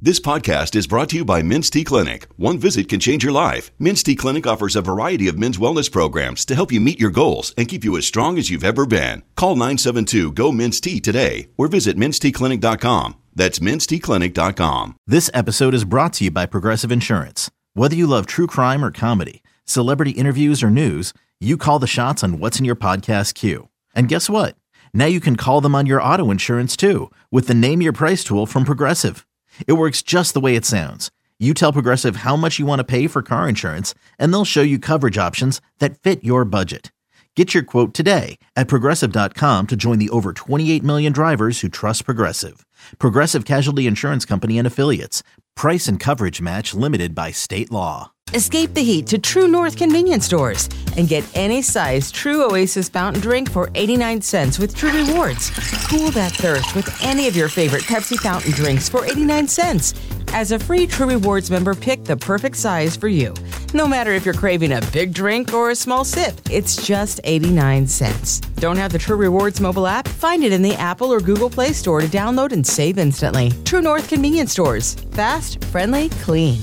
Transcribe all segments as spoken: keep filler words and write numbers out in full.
This podcast is brought to you by Men's T Clinic. One visit can change your life. Men's T Clinic offers a variety of men's wellness programs to help you meet your goals and keep you as strong as you've ever been. Call nine seven two, G O, Men's T today or visit mens t clinic dot com. That's mens t clinic dot com. This episode is brought to you by Progressive Insurance. Whether you love true crime or comedy, celebrity interviews or news, you call the shots on what's in your podcast queue. And guess what? Now you can call them on your auto insurance too with the Name Your Price tool from Progressive. It works just the way it sounds. You tell Progressive how much you want to pay for car insurance, and they'll show you coverage options that fit your budget. Get your quote today at progressive dot com to join the over twenty-eight million drivers who trust Progressive. Progressive Casualty Insurance Company and Affiliates. Price and coverage match limited by state law. Escape the heat to True North convenience stores and get any size True Oasis fountain drink for eighty-nine cents with True Rewards. Cool that thirst with any of your favorite Pepsi fountain drinks for eighty-nine cents. As a free True Rewards member, pick the perfect size for you. No matter if you're craving a big drink or a small sip, it's just eighty-nine cents. Don't have the True Rewards mobile app? Find it in the Apple or Google Play Store to download and save instantly. True North convenience stores. Fast, friendly, clean.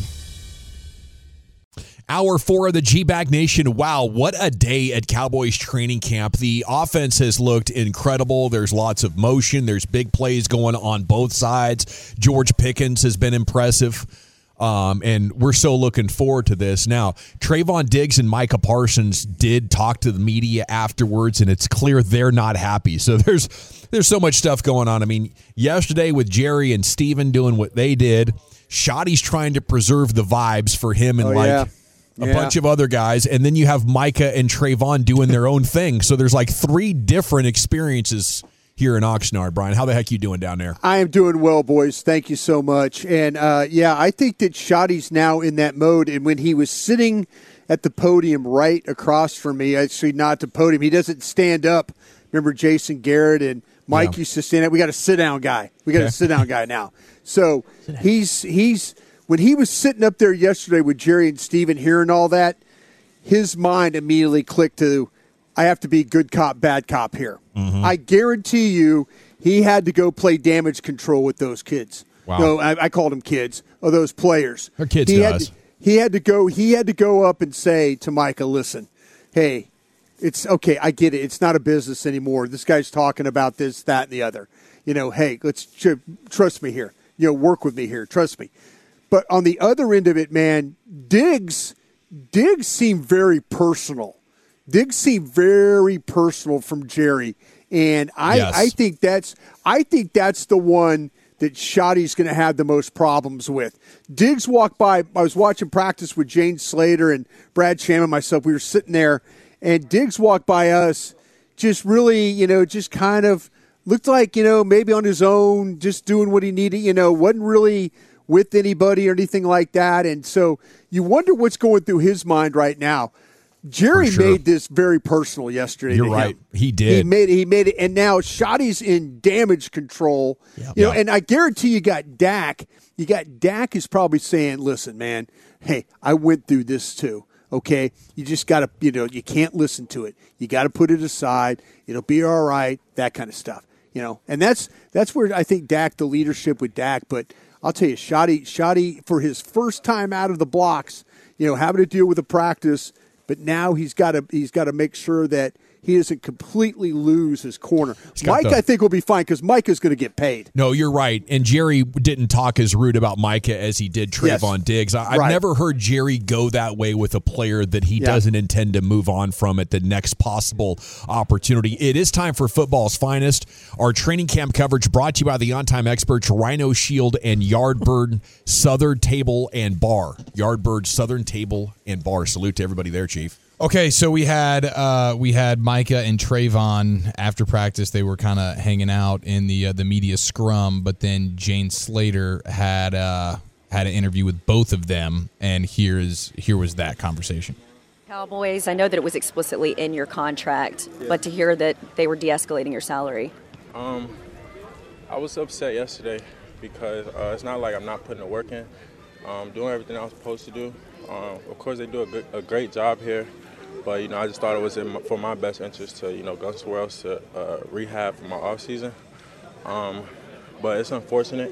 Hour four of the G-Bag Nation. Wow, what a day at Cowboys training camp. The offense has looked incredible. There's lots of motion. There's big plays going on both sides. George Pickens has been impressive, um, and we're so looking forward to this. Now, Trayvon Diggs and Micah Parsons did talk to the media afterwards, and it's clear they're not happy. So there's there's so much stuff going on. I mean, yesterday with Jerry and Steven doing what they did, Shoddy's trying to preserve the vibes for him and oh, like yeah. a yeah. bunch of other guys, and then you have Micah and Trayvon doing their own thing. So there's like three different experiences here in Oxnard. Brian, how the heck you doing down there? I am doing well, boys. Thank you so much. And, uh, yeah, I think that Shoddy's now in that mode. And when he was sitting at the podium right across from me, actually not the podium, he doesn't stand up. Remember Jason Garrett and Mike yeah. used to stand up. We got a sit-down guy. We got okay. a sit-down guy now. So he's he's – when he was sitting up there yesterday with Jerry and Steven hearing all that, his mind immediately clicked to, I have to be good cop, bad cop here. Mm-hmm. I guarantee you he had to go play damage control with those kids. Wow. No, I, I called them kids, or those players. They're kids he to had us. To, he had to go He had to go up and say to Micah, listen, hey, it's okay, I get it. It's not a business anymore. This guy's talking about this, that, and the other. You know, hey, let's trust me here. You know, work with me here. Trust me. But on the other end of it, man, Diggs, Diggs seemed very personal. Diggs seemed very personal from Jerry, and I, yes. I think that's I think that's the one that Shoddy's going to have the most problems with. Diggs walked by. I was watching practice with Jane Slater and Brad Sham and myself. We were sitting there, and Diggs walked by us, just really, you know, just kind of looked like, you know, maybe on his own, just doing what he needed. You know, wasn't really with anybody or anything like that. And so you wonder what's going through his mind right now. Jerry sure. made this very personal yesterday. You're to right. him. He did. He made it. He made it. And now Shoddy's in damage control. Yep. You know, yep. and I guarantee you got Dak. You got Dak is probably saying, listen, man, hey, I went through this too. Okay. You just got to, you know, you can't listen to it. You got to put it aside. It'll be all right. That kind of stuff. You know, and that's, that's where I think Dak, the leadership with Dak, but I'll tell you, Shoddy, Shoddy, for his first time out of the blocks, you know, having to deal with the practice, but now he's got to he's got to make sure that he doesn't completely lose his corner. Mike, the, I think, will be fine because Mike is going to get paid. No, you're right. And Jerry didn't talk as rude about Micah as he did Trayvon yes. Diggs. I, I've right. never heard Jerry go that way with a player that he yeah. doesn't intend to move on from at the next possible opportunity. It is time for football's finest. Our training camp coverage brought to you by the on-time experts Rhino Shield and Yardbird Southern Table and Bar. Yardbird Southern Table and Bar. Salute to everybody there, Chief. Okay, so we had uh, we had Micah and Trayvon after practice. They were kind of hanging out in the uh, the media scrum, but then Jane Slater had uh, had an interview with both of them, and here's here was that conversation. Cowboys, I know that it was explicitly in your contract, yeah. but to hear that they were de-escalating your salary. Um, I was upset yesterday because uh, it's not like I'm not putting the work in. Um, doing everything I was supposed to do. Um, of course, they do a, good, a great job here. But, you know, I just thought it was in my, for my best interest to, you know, go somewhere else to uh, rehab for my off season. Um, but it's unfortunate.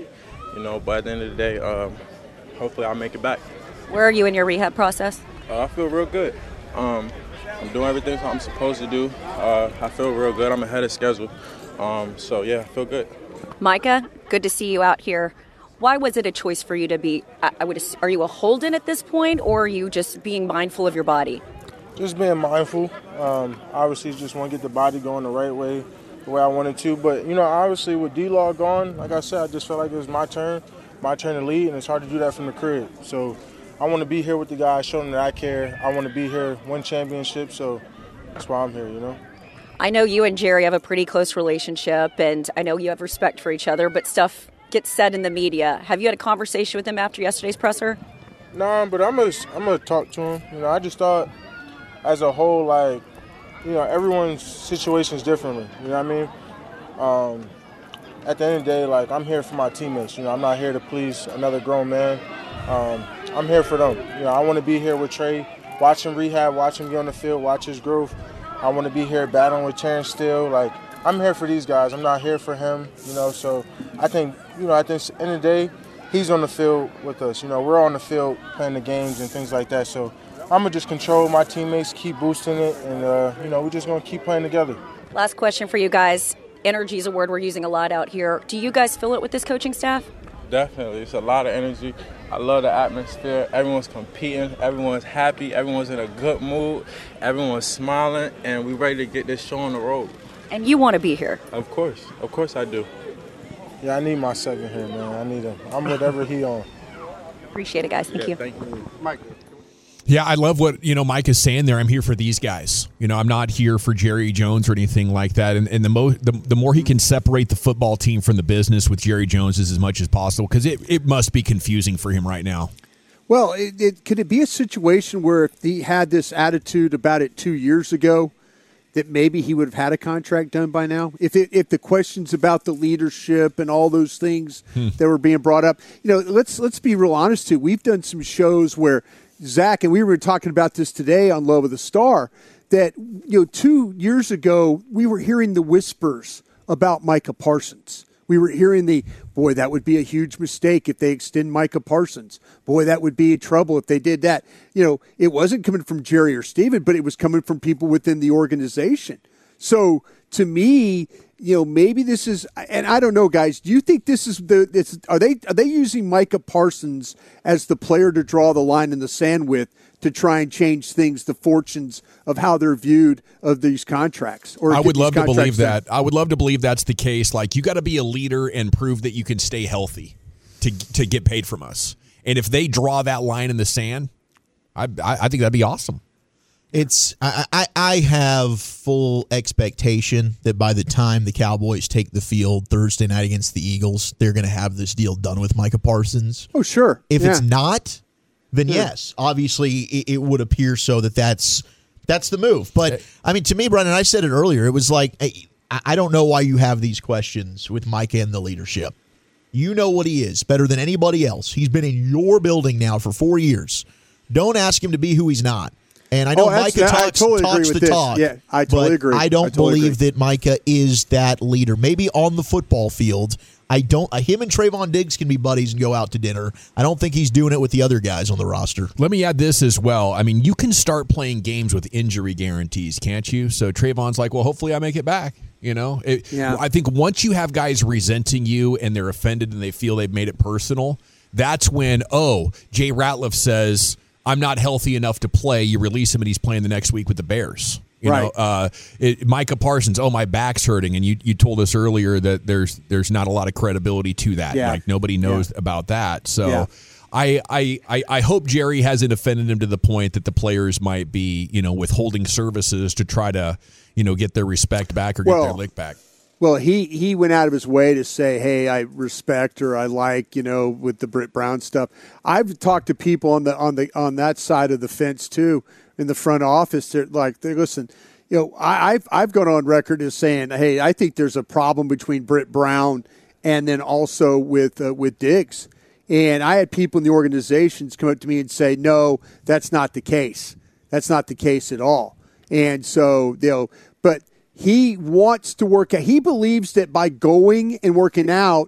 you know, but at the end of the day, um, hopefully I'll make it back. Where are you in your rehab process? Uh, I feel real good. Um, I'm doing everything I'm supposed to do. Uh, I feel real good. I'm ahead of schedule. Um, so, yeah, I feel good. Micah, good to see you out here. Why was it a choice for you to be, I, I would, are you a hold-in at this point, or are you just being mindful of your body? Just being mindful. Um, obviously, just want to get the body going the right way, the way I wanted to. But, you know, obviously with D-Law gone, like I said, I just felt like it was my turn, my turn to lead, and it's hard to do that from the crib. So I want to be here with the guys, show them that I care. I want to be here, win championships, so that's why I'm here, you know. I know you and Jerry have a pretty close relationship, and I know you have respect for each other, but stuff gets said in the media. Have you had a conversation with him after yesterday's presser? No, but I'm gonna I'm gonna talk to him. You know, I just thought, as a whole, like, you know, everyone's situation is differently. You know what I mean? Um, at the end of the day, like, I'm here for my teammates. You know, I'm not here to please another grown man. Um, I'm here for them. You know, I want to be here with Trey, watch him rehab, watch him get on the field, watch his growth. I want to be here battling with Terrence Steele. Like, I'm here for these guys. I'm not here for him, you know. So I think, you know, I think at the end of the day, he's on the field with us. You know, we're on the field playing the games and things like that. So I'm going to just control my teammates, keep boosting it, and, uh, you know, we're just going to keep playing together. Last question for you guys. Energy is a word we're using a lot out here. Do you guys feel it with this coaching staff? Definitely. It's a lot of energy. I love the atmosphere. Everyone's competing. Everyone's happy. Everyone's in a good mood. Everyone's smiling, and we're ready to get this show on the road. And you want to be here? Of course. Of course I do. Yeah, I need my second here, man. I need him. I'm whatever he on. Appreciate it, guys. Thank yeah, you. Thank you. Mike. Yeah, I love what, you know, Mike is saying there. I'm here for these guys. You know, I'm not here for Jerry Jones or anything like that. And, and the, mo- the the more he can separate the football team from the business with Jerry Jones is as much as possible, because it, it must be confusing for him right now. Well, it, it, could it be a situation where if he had this attitude about it two years ago, that maybe he would have had a contract done by now? If it, if the questions about the leadership and all those things hmm. that were being brought up, you know, let's let's be real honest too. We've done some shows where Zach, and we were talking about this today on Love of the Star, that, you know, two years ago we were hearing the whispers about Micah Parsons. We were hearing the, boy, that would be a huge mistake if they extend Micah Parsons. Boy, that would be trouble if they did that. You know, it wasn't coming from Jerry or Steven, but it was coming from people within the organization. So to me, you know, maybe this is, and I don't know, guys, do you think this is the, it's, are they, are they using Micah Parsons as the player to draw the line in the sand with to try and change things, the fortunes of how they're viewed of these contracts? Or I would love to believe done? that. I would love to believe that's the case. Like, you got to be a leader and prove that you can stay healthy to to get paid from us. And if they draw that line in the sand, I I, I think that'd be awesome. It's I, I I have full expectation that by the time the Cowboys take the field Thursday night against the Eagles, they're going to have this deal done with Micah Parsons. Oh, sure. If yeah. it's not, then yeah. yes, obviously it, it would appear so that that's that's the move. But I mean, to me, Brendan, I said it earlier. It was like I, I don't know why you have these questions with Micah and the leadership. You know what he is better than anybody else. He's been in your building now for four years. Don't ask him to be who he's not. And I know oh, Micah talks, I totally talks agree the with talk. This. Yeah, I totally but agree. I don't I totally believe agree. that Micah is that leader. Maybe on the football field. I don't. Uh, him and Trayvon Diggs can be buddies and go out to dinner. I don't think he's doing it with the other guys on the roster. Let me add this as well. I mean, you can start playing games with injury guarantees, can't you? So Trayvon's like, well, hopefully I make it back. You know, it, yeah. I think once you have guys resenting you and they're offended and they feel they've made it personal, that's when, oh, Jay Ratliff says, I'm not healthy enough to play. You release him and he's playing the next week with the Bears. You right. know, uh, it, Micah Parsons, oh, my back's hurting. And you, you told us earlier that there's there's not a lot of credibility to that. Yeah. Like, nobody knows yeah. about that. So yeah. I, I, I, I hope Jerry hasn't offended him to the point that the players might be, you know, withholding services to try to, you know, get their respect back or get well, their lick back. Well, he, he went out of his way to say, hey, I respect or I like, you know, with the Britt Brown stuff. I've talked to people on the on the on that side of the fence too, in the front office. They're like, they listen, you know, I, I've I've gone on record as saying, hey, I think there's a problem between Britt Brown and then also with uh, with Diggs. And I had people in the organizations come up to me and say, no, that's not the case. That's not the case at all. And so, you know, but he wants to work out. He believes that by going and working out,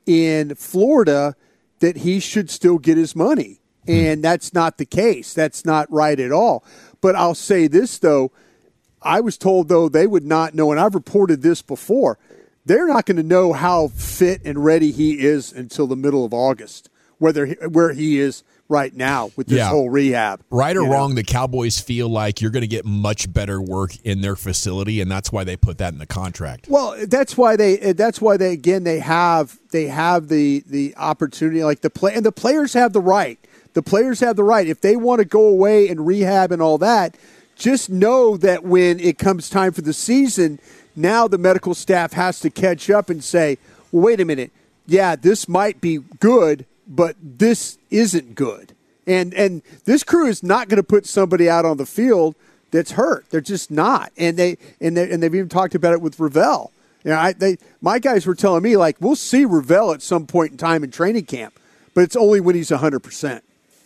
in Florida that he should still get his money. And that's not the case. That's not right at all. But I'll say this, though. I was told, though, they would not know, and I've reported this before, they're not going to know how fit and ready he is until the middle of August, whether he, where he is right now with this yeah. whole rehab. Right or you wrong, know? the Cowboys feel like you're going to get much better work in their facility, and that's why they put that in the contract. Well, that's why they. That's why they again they have they have the the opportunity, like the play, and the players have the right. The players have the right if they want to go away and rehab and all that. Just know that when it comes time for the season, now the medical staff has to catch up and say, well, wait a minute. Yeah, this might be good, but this isn't good. And and this crew is not going to put somebody out on the field that's hurt. They're just not. And they and they and they've even talked about it with Ravel. You know, I they my guys were telling me, like, we'll see Ravel at some point in time in training camp, but it's only when he's one hundred percent.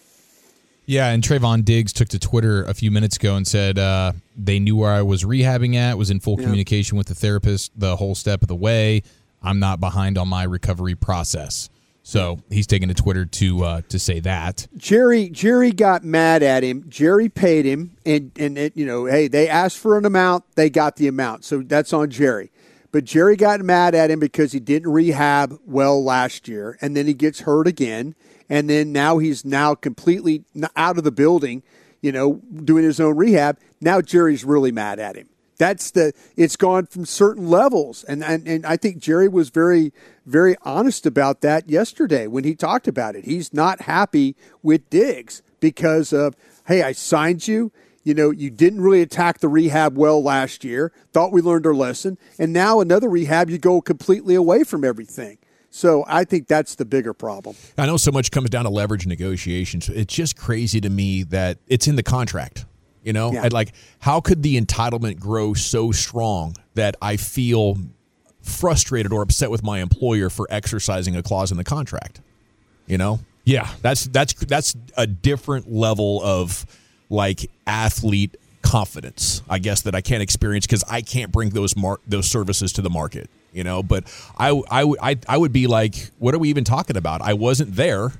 Yeah, and Trayvon Diggs took to Twitter a few minutes ago and said uh, they knew where I was rehabbing at, was in full yeah. communication with the therapist the whole step of the way. I'm not behind on my recovery process. So he's taking to Twitter to uh, to say that. Jerry Jerry got mad at him. Jerry paid him, and, and it, you know, hey, they asked for an amount, they got the amount. So that's on Jerry. But Jerry got mad at him because he didn't rehab well last year, and then he gets hurt again. And then now he's now completely out of the building, you know, doing his own rehab. Now Jerry's really mad at him. That's the it's gone from certain levels. And, and and I think Jerry was very, very honest about that yesterday when he talked about it. He's not happy with Diggs because of, hey, I signed you. You know, you didn't really attack the rehab well last year. Thought we learned our lesson. And now another rehab, you go completely away from everything. So I think that's the bigger problem. I know so much comes down to leverage negotiations. It's just crazy to me that it's in the contract. You know, yeah. and like, how could the entitlement grow so strong that I feel frustrated or upset with my employer for exercising a clause in the contract? You know, yeah, that's that's that's a different level of like athlete confidence, I guess, that I can't experience because I can't bring those mar- those services to the market. You know, but I, I, I, I would be like, what are we even talking about? I wasn't there,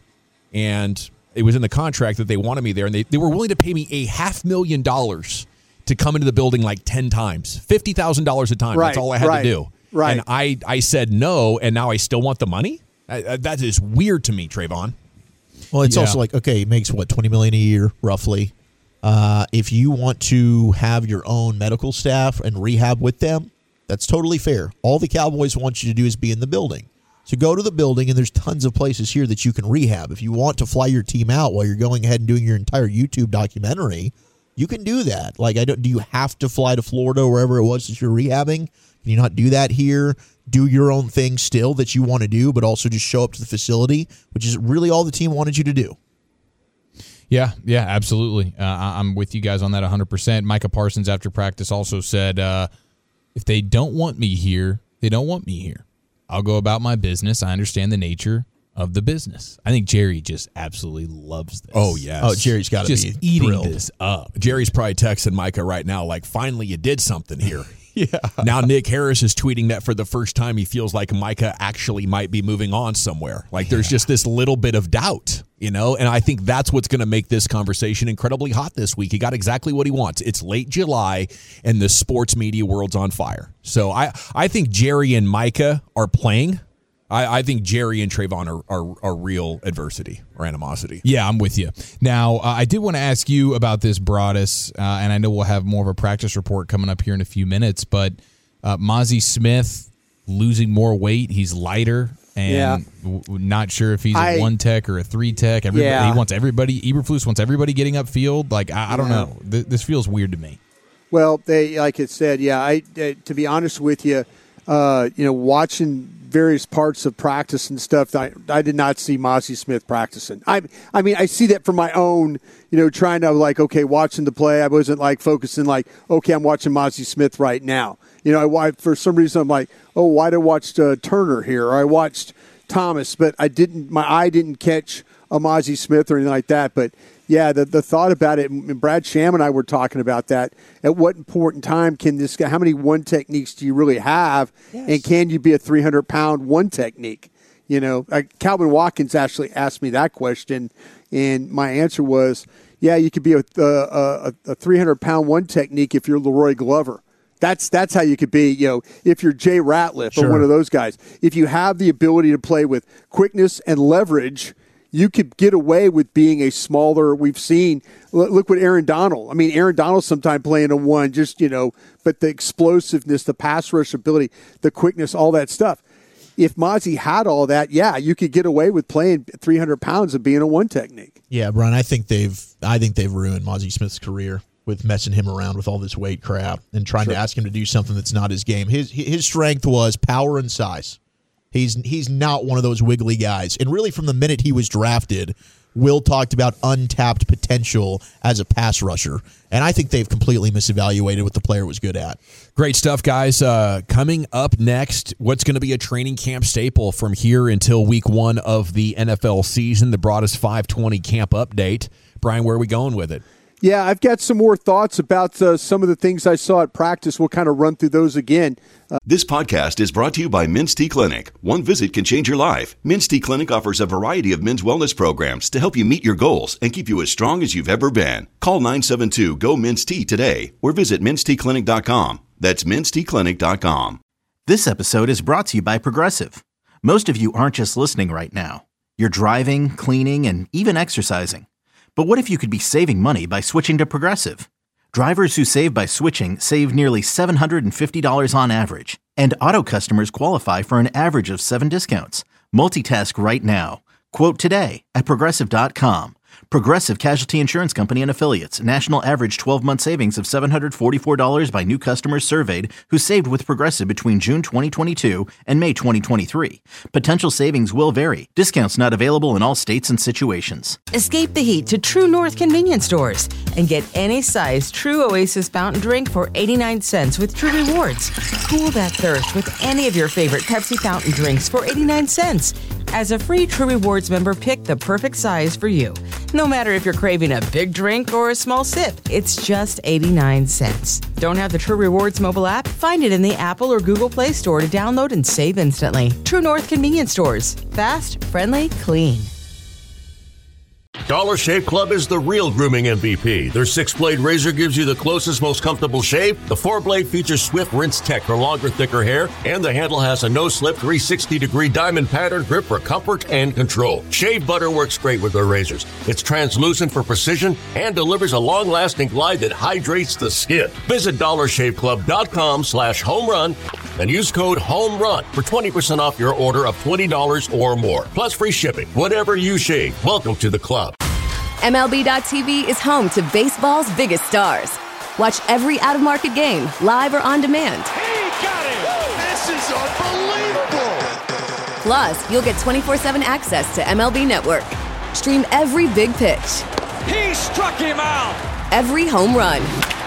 and it was in the contract that they wanted me there, and they, they were willing to pay me a half million dollars to come into the building like ten times, fifty thousand dollars a time. Right, That's all I had right, to do. Right. And I, I said no, and now I still want the money? I, I, that is weird to me, Trayvon. Well, it's Yeah. also like, okay, it makes, what, twenty million dollars a year, roughly. Uh, if you want to have your own medical staff and rehab with them, that's totally fair. All the Cowboys want you to do is be in the building. So go to the building, and there's tons of places here that you can rehab. If you want to fly your team out while you're going ahead and doing your entire YouTube documentary, you can do that. Like, I don't. Do you have to fly to Florida or wherever it was that you're rehabbing? Can you not do that here? Do your own thing still that you want to do, but also just show up to the facility, which is really all the team wanted you to do. Yeah, yeah, absolutely. Uh, I- I'm with you guys on that one hundred percent. Micah Parsons, after practice, also said, uh, if they don't want me here, they don't want me here. I'll go about my business. I understand the nature of the business. I think Jerry just absolutely loves this. Oh, yes. Oh, Jerry's got to just be eating thrilled. this up. Jerry's probably texting Micah right now, like, finally you did something here. Yeah. Now Nick Harris is tweeting that for the first time he feels like Micah actually might be moving on somewhere. Like there's yeah. just this little bit of doubt, you know, and I think that's what's going to make this conversation incredibly hot this week. He got exactly what he wants. It's late July and the sports media world's on fire. So I, I think Jerry and Micah are playing. I, I think Jerry and Trayvon are, are, are real adversity or animosity. Yeah, I'm with you. Now, uh, I did want to ask you about this, Broadus, uh, and I know we'll have more of a practice report coming up here in a few minutes, but uh, Mazi Smith losing more weight. He's lighter, and yeah. w- not sure if he's a I, one tech or a three tech. Everybody, yeah. He wants everybody, Eberflus wants everybody getting upfield. Like, I, I don't yeah. know. Th- this feels weird to me. Well, they like it said, yeah, I, uh, to be honest with you, uh, you know, watching various parts of practice and stuff, I, I did not see Mazi Smith practicing. I I mean, I see that from my own, you know, trying to, like, okay, watching the play. I wasn't, like, focusing, like, okay, I'm watching Mazi Smith right now. You know, I, for some reason, I'm like, oh, why did I watch uh, Turner here? Or I watched Thomas, but I didn't, my eye didn't catch a Mazi Smith or anything like that. But, yeah, the the thought about it, and Brad Sham and I were talking about that. At what important time can this guy, how many one techniques do you really have? Yes. And can you be a three hundred pound one technique? You know, I, Calvin Watkins actually asked me that question, and my answer was, yeah, you could be a, a, a three hundred pound one technique if you're Leroy Glover. That's that's how you could be, you know, if you're Jay Ratliff Sure. or one of those guys. If you have the ability to play with quickness and leverage, you could get away with being a smaller. We've seen, look what Aaron Donald. I mean, Aaron Donald sometimes playing a one, just, you know, but the explosiveness, the pass rush ability, the quickness, all that stuff. If Mozzie had all that, yeah, you could get away with playing three hundred pounds and being a one technique. Yeah, Brian, I think they've I think they've ruined Mozzie Smith's career with messing him around with all this weight crap and trying sure. to ask him to do something that's not his game. His his strength was power and size. He's he's not one of those wiggly guys. And really from the minute he was drafted, Will talked about untapped potential as a pass rusher. And I think they've completely misevaluated what the player was good at. Great stuff, guys. Uh, coming up next, what's going to be a training camp staple from here until week one of the N F L season, the Broadus five twenty camp update. Brian, where are we going with it? Yeah, I've got some more thoughts about uh, some of the things I saw at practice. We'll kind of run through those again. Uh, This podcast is brought to you by Mince Tea Clinic. One visit can change your life. Mince Tea Clinic offers a variety of men's wellness programs to help you meet your goals and keep you as strong as you've ever been. Call nine seven two, G O, Mince Tea today or visit mince tea clinic dot com. That's mince tea clinic dot com. This episode is brought to you by Progressive. Most of you aren't just listening right now. You're driving, cleaning, and even exercising. But what if you could be saving money by switching to Progressive? Drivers who save by switching save nearly seven hundred fifty dollars on average. And auto customers qualify for an average of seven discounts. Multitask right now. Quote today at Progressive dot com. Progressive Casualty Insurance Company and Affiliates. National average twelve-month savings of seven hundred forty-four dollars by new customers surveyed who saved with Progressive between June twenty twenty-two and May twenty twenty-three. Potential savings will vary. Discounts not available in all states and situations. Escape the heat to True North convenience stores and get any size True Oasis fountain drink for eighty-nine cents with True Rewards. Cool that thirst with any of your favorite Pepsi fountain drinks for eighty-nine cents. As a free True Rewards member, pick the perfect size for you. No matter if you're craving a big drink or a small sip, it's just eighty-nine cents. Don't have the True Rewards mobile app? Find it in the Apple or Google Play Store to download and save instantly. True North convenience stores. Fast, friendly, clean. Dollar Shave Club is the real grooming M V P. Their six-blade razor gives you the closest, most comfortable shave. The four-blade features swift rinse tech for longer, thicker hair. And the handle has a no-slip three hundred sixty degree diamond pattern grip for comfort and control. Shave butter works great with their razors. It's translucent for precision and delivers a long-lasting glide that hydrates the skin. Visit dollar shave club dot com slash home run and use code HOMERUN for twenty percent off your order of twenty dollars or more. Plus free shipping. Whatever you shave, welcome to the club. M L B dot T V is home to baseball's biggest stars. Watch every out-of-market game, live or on demand. He got it! This is unbelievable! Plus, you'll get twenty-four seven access to M L B Network. Stream every big pitch. He struck him out! Every home run.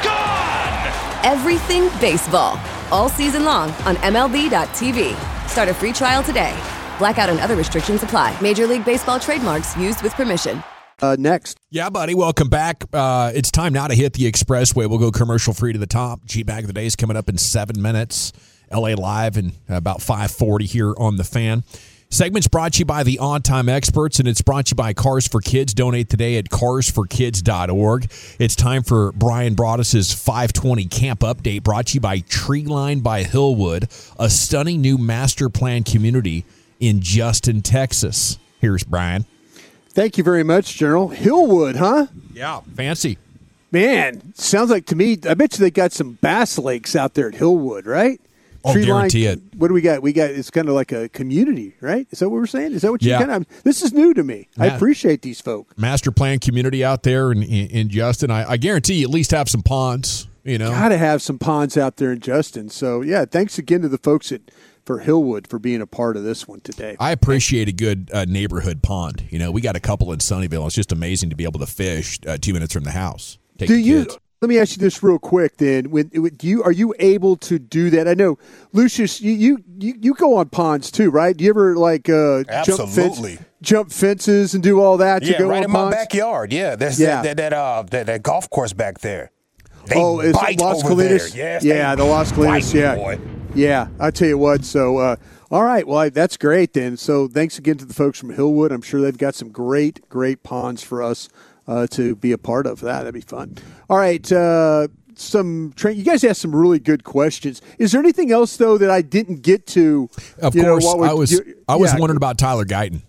Gone! Everything baseball. All season long on M L B dot T V. Start a free trial today. Blackout and other restrictions apply. Major League Baseball trademarks used with permission. Uh, next. Yeah, buddy, welcome back. Uh, it's time now to hit the expressway. We'll go commercial free to the top. G-Bag of the Day is coming up in seven minutes. L A Live in about five forty here on The Fan. Segment's brought to you by the On Time Experts, and it's brought to you by Cars for Kids. Donate today at cars for kids dot org. It's time for Brian Broaddus's five twenty Camp Update, brought to you by Treeline by Hillwood, a stunning new master plan community in Justin, Texas. Here's Brian. Thank you very much, General. Hillwood, huh? Yeah, fancy. Man, sounds like to me, I bet you they got some bass lakes out there at Hillwood, right? I'll Tree guarantee line, it. What do we got? We got, it's kind of like a community, right? Is that what we're saying? Is that what you Yeah. kind of, this is new to me. I Matt, appreciate these folk. Master plan community out there in, in, in Justin. I, I guarantee you at least have some ponds, you know. Got to have some ponds out there in Justin. So, yeah, thanks again to the folks at for Hillwood for being a part of this one today. I appreciate a good uh, neighborhood pond. You know, we got a couple in Sunnyvale. It's just amazing to be able to fish uh, two minutes from the house. Take do the you? kids. Let me ask you this real quick. Then, when do you are you able to do that? I know, Lucius, you you, you, you go on ponds too, right? Do you ever like uh, jump Absolutely. fence, jump fences and do all that? Yeah, to go right on in ponds? my backyard. Yeah, there's Yeah. that that, that uh that, that golf course back there. They oh, is bite it Las over there. Colinas? Yes, yeah, they the Las Colinas. bite, Yeah, boy. yeah. I tell you what. So uh, All right. Well, I, that's great then. So thanks again to the folks from Hillwood. I'm sure they've got some great, great ponds for us uh, to be a part of. That. That'd be fun. All right. Uh, some train. You guys asked some really good questions. Is there anything else, though, that I didn't get to? Of you course. know, I was you, I was yeah. wondering about Tyler Guyton.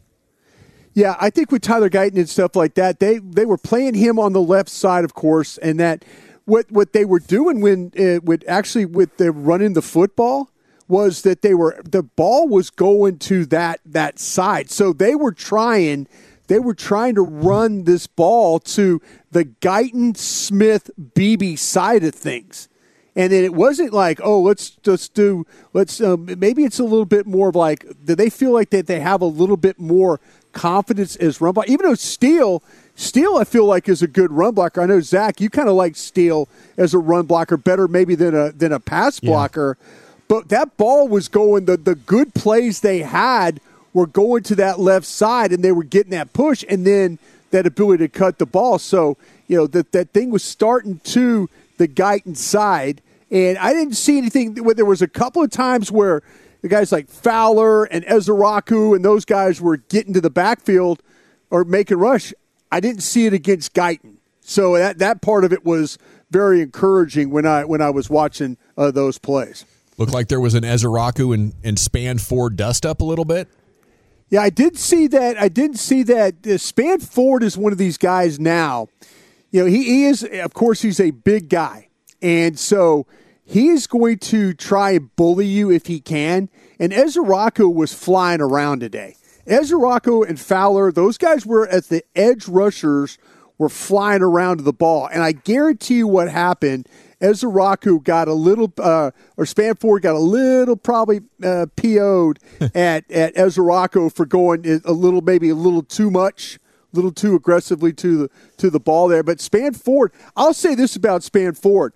Yeah, I think with Tyler Guyton and stuff like that, they, they were playing him on the left side, of course, and that what what they were doing when uh, with actually with the running the football was that they were the ball was going to that that side. So they were trying they were trying to run this ball to the Guyton Smith Beebe side of things. And then it wasn't like, oh, let's just do let's um, maybe it's a little bit more of like, do they feel like that they have a little bit more confidence as run blocker? Even though Steele Steele, I feel like, is a good run blocker. I know, Zach, you kind of like Steele as a run blocker better maybe than a than a pass blocker. Yeah. But that ball was going, the, the good plays they had were going to that left side, and they were getting that push and then that ability to cut the ball. So, you know, that, that thing was starting to the Guyton side. And I didn't see anything. There was a couple of times where the guys like Fowler and Ezeraku and those guys were getting to the backfield or making rush. I didn't see it against Guyton. So that, that part of it was very encouraging when I when I was watching uh, those plays. Looked like there was an Ezeraku and, and Span Ford dust up a little bit. Yeah, I did see that. I did see that. Uh, Span Ford is one of these guys now. You know, he, he is, of course, he's a big guy. And so he is going to try and bully you if he can. And Ezeraku was flying around today. Ezeraku and Fowler, those guys were at the edge rushers, were flying around to the ball. And I guarantee you what happened, Ezeraku got a little, uh, or Span Ford got a little probably uh, P O'd at, at Ezeraku for going a little, maybe a little too much, a little too aggressively to the to the ball there. But Span Ford, I'll say this about Span Ford.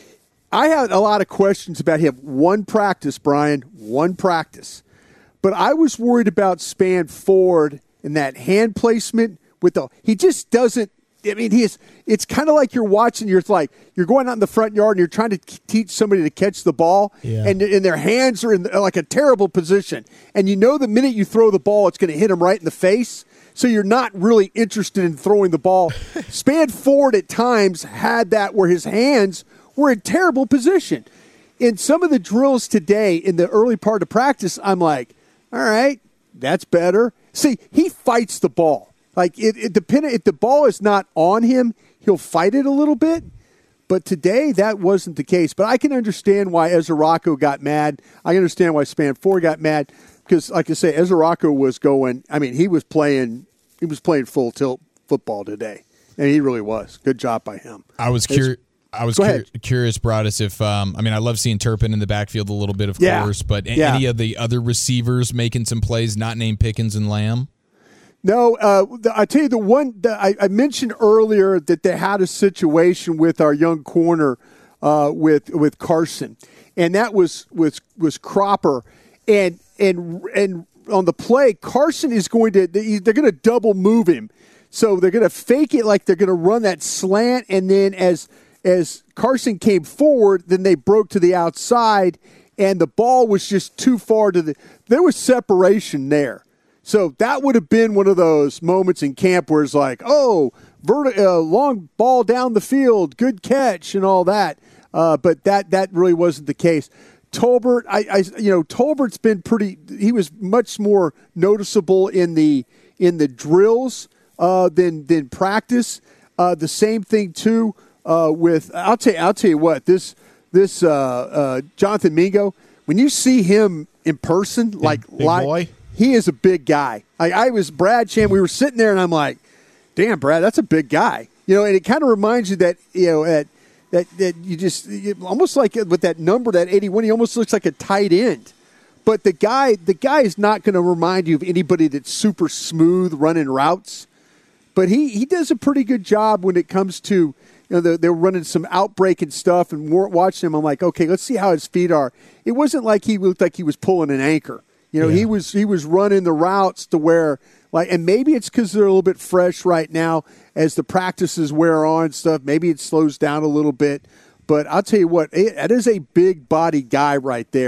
I had a lot of questions about him. One practice, Brian, one practice. But I was worried about Span Ford and that hand placement with the he just doesn't I mean he is it's kind of like you're watching you're like you're going out in the front yard and you're trying to teach somebody to catch the ball yeah. and and their hands are in like a terrible position and you know the minute you throw the ball it's going to hit them right in the face, so you're not really interested in throwing the ball. Span Ford at times had that where his hands were in terrible position. In some of the drills today in the early part of practice, I'm like, all right, that's better. See, he fights the ball. Like, it, it depending, if the ball is not on him, he'll fight it a little bit. But today, that wasn't the case. But I can understand why Ezeraku got mad. I understand why Span Ford got mad. Because, like I say, Ezeraku was going, I mean, he was playing, he was playing full tilt football today. And he really was. Good job by him. I was curious. I was cur- curious, Broadus, if um, I mean, I love seeing Turpin in the backfield a little bit, of yeah. course, but a- yeah. any of the other receivers making some plays, not named Pickens and Lamb? No, uh, the, I tell you the one that I, I mentioned earlier that they had a situation with our young corner uh, with with Carson, and that was was was Cropper, and and and on the play, Carson is going to they're going to double move him, so they're going to fake it like they're going to run that slant, and then as As Carson came forward, then they broke to the outside, and the ball was just too far to the – there was separation there. So that would have been one of those moments in camp where it's like, oh, vert- uh, long ball down the field, good catch and all that. Uh, but that that really wasn't the case. Tolbert, I, I you know, Tolbert's been pretty – he was much more noticeable in the in the drills uh, than, than practice. Uh, the same thing, too. Uh, with I'll tell you, I'll tell you what this this uh, uh, Jonathan Mingo, when you see him in person, big, like big live, boy. He is a big guy. Like I was Brad Chan, we were sitting there, and I'm like, damn, Brad, that's a big guy. You know, and it kind of reminds you that you know that that that you just you, almost like with that number, that eighty-one, he almost looks like a tight end. But the guy, the guy is not going to remind you of anybody that's super smooth running routes. But he he does a pretty good job when it comes to. You know, they're, they're running some outbreak and stuff, and watching him, I'm like, okay, let's see how his feet are. It wasn't like he looked like he was pulling an anchor. You know, yeah. he was he was running the routes to where, like, and maybe it's because they're a little bit fresh right now as the practices wear on and stuff. Maybe it slows down a little bit. But I'll tell you what, it, that is a big body guy right there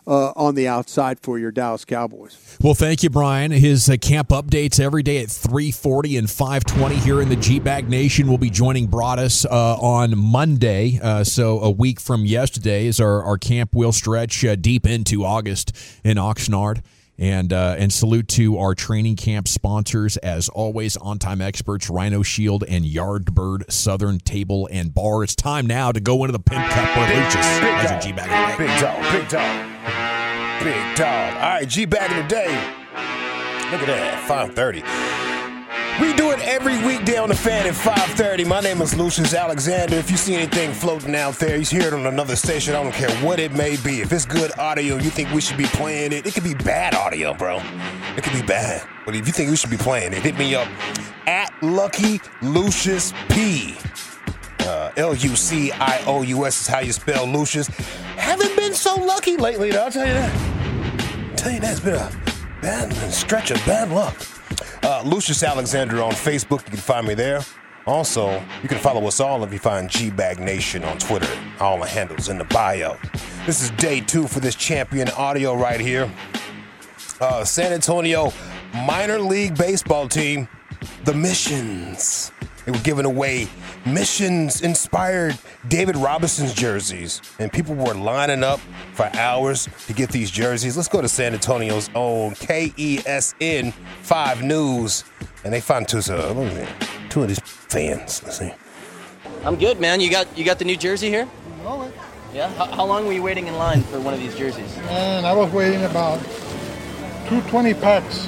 uh, on the outside for your Dallas Cowboys. Well, thank you, Brian. His uh, camp updates every day at three forty and five twenty here in the G-Bag Nation. We'll be joining Broadus uh, on Monday, uh, so a week from yesterday is our, our camp will stretch uh, deep into August in Oxnard. And uh, and salute to our training camp sponsors, as always, On-Time Experts, Rhino Shield, and Yardbird Southern Table and Bar. It's time now to go into the Pimp Cup with Lucius. Big dog, G-Bag. Big dog, big dog. Big dog. All right, G-Bag of the day. Look at that, five thirty. We do it every weekday on the Fan at five thirty. My name is Lucius Alexander. If you see anything floating out there, you hear it on another station, I don't care what it may be. If it's good audio, you think we should be playing it, it could be bad audio, bro. It could be bad. But if you think we should be playing it, hit me up at Lucky Lucius P. Uh, L U C I O U S is how you spell Lucius. Haven't been so lucky lately, though, I'll tell you that. I'll tell you that, it's been a bad stretch of bad luck. Uh, Lucius Alexander on Facebook. You can find me there. Also, you can follow us all if you find G-Bag Nation on Twitter. All the handles in the bio. This is day two for this champion audio right here. Uh, San Antonio minor league baseball team, the Missions. They were giving away Missions-inspired David Robinson's jerseys, and people were lining up for hours to get these jerseys. Let's go to San Antonio's own K E S N five News, and they found two, uh, two of these fans. Let's see. I'm good, man. You got you got the new jersey here? No. Yeah. How, how long were you waiting in line for one of these jerseys? And I was waiting about two twenty packs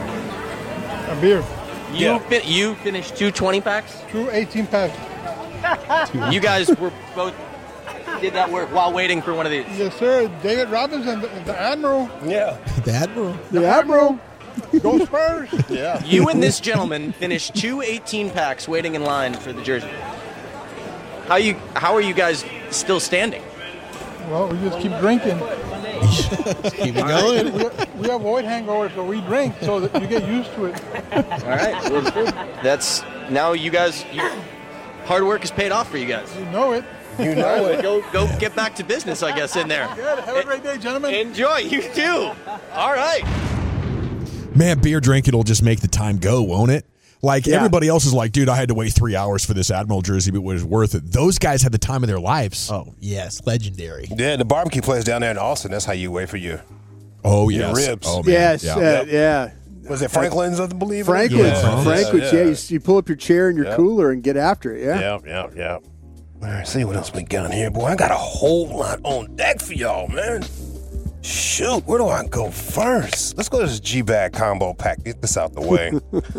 of beer. You yeah. fi- you finished two twenty packs? Two eighteen packs. You guys were both did that work while waiting for one of these? Yes, sir. David Robinson, the, the Admiral. Yeah. The Admiral. The, the Admiral. Go Spurs. Yeah. You and this gentleman finished two eighteen packs waiting in line for the jersey. How you? How are you guys still standing? Well, we just keep drinking. Keep it going. We, we avoid hangovers, so we drink so that you get used to it. All right. Well, that's now you guys. Your hard work has paid off for you guys. You know it. You know it. Go go get back to business, I guess, in there. Good. Have a great day, gentlemen. Enjoy. You too. All right. Man, beer drinking will just make the time go, won't it? Like, Yeah. everybody else is like, dude, I had to wait three hours for this Admiral jersey, but it was worth it. Those guys had the time of their lives. Oh, yes. Legendary. Yeah, the barbecue place down there in Austin, that's how you wait for your, Oh, your yes. ribs. Oh, man. Yes, Yeah. uh, Yep. yeah. Was it Franklin's, I believe? Franklin's, Yeah. Franklin's, yeah. Yeah. You, you pull up your chair and your Yeah. cooler and get after it, yeah. Yeah, yeah, yeah. All right, see what else we got here, boy. I got a whole lot on deck for y'all, man. Shoot, where do I go first? Let's go to this G-Bag combo pack. Get this out the way.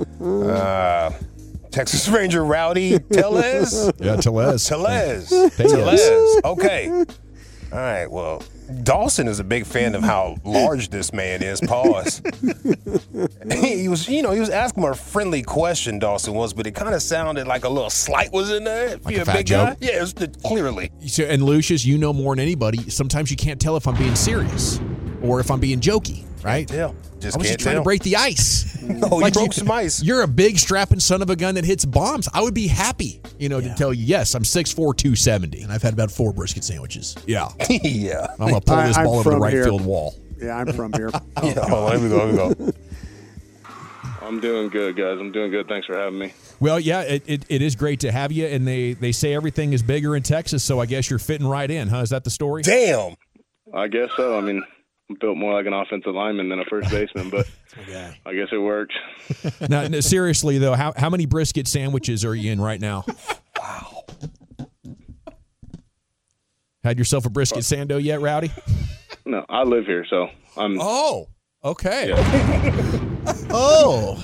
uh, Texas Ranger Rowdy Tellez. Yeah, Tellez. Tellez. Tellez. Tellez. Okay. All right, well, Dawson is a big fan of how large this man is. Pause. he, he was, you know, he was asking him a friendly question, Dawson was, but it kind of sounded like a little slight was in there. If Like you're a a fat big joke? guy. Yeah, it was the, clearly. So, and Lucius, you know more than anybody. Sometimes you can't tell if I'm being serious or if I'm being jokey, right? Yeah. Just I was can't just trying tell. to break the ice. Oh, you broke some ice. You're a big strapping son of a gun that hits bombs. I would be happy, you know, Yeah. to tell you, yes, I'm six four, two seventy. And I've had about four brisket sandwiches. Yeah. yeah. I'm going to pull I- this I'm ball over the from right here. field wall. Yeah, I'm from here. Yeah, hold on, here we go, here we go. I'm doing good, guys. I'm doing good. Thanks for having me. Well, yeah, it, it, it is great to have you, and they, they say everything is bigger in Texas, so I guess you're fitting right in, huh? Is that the story? Damn. I guess so. I mean, I'm built more like an offensive lineman than a first baseman, but I guess it worked. Now, no, seriously, though, how, how many brisket sandwiches are you in right now? Wow. Had yourself a brisket sando yet, Rowdy? No, I live here, so I'm. Oh, okay. Yeah. Oh.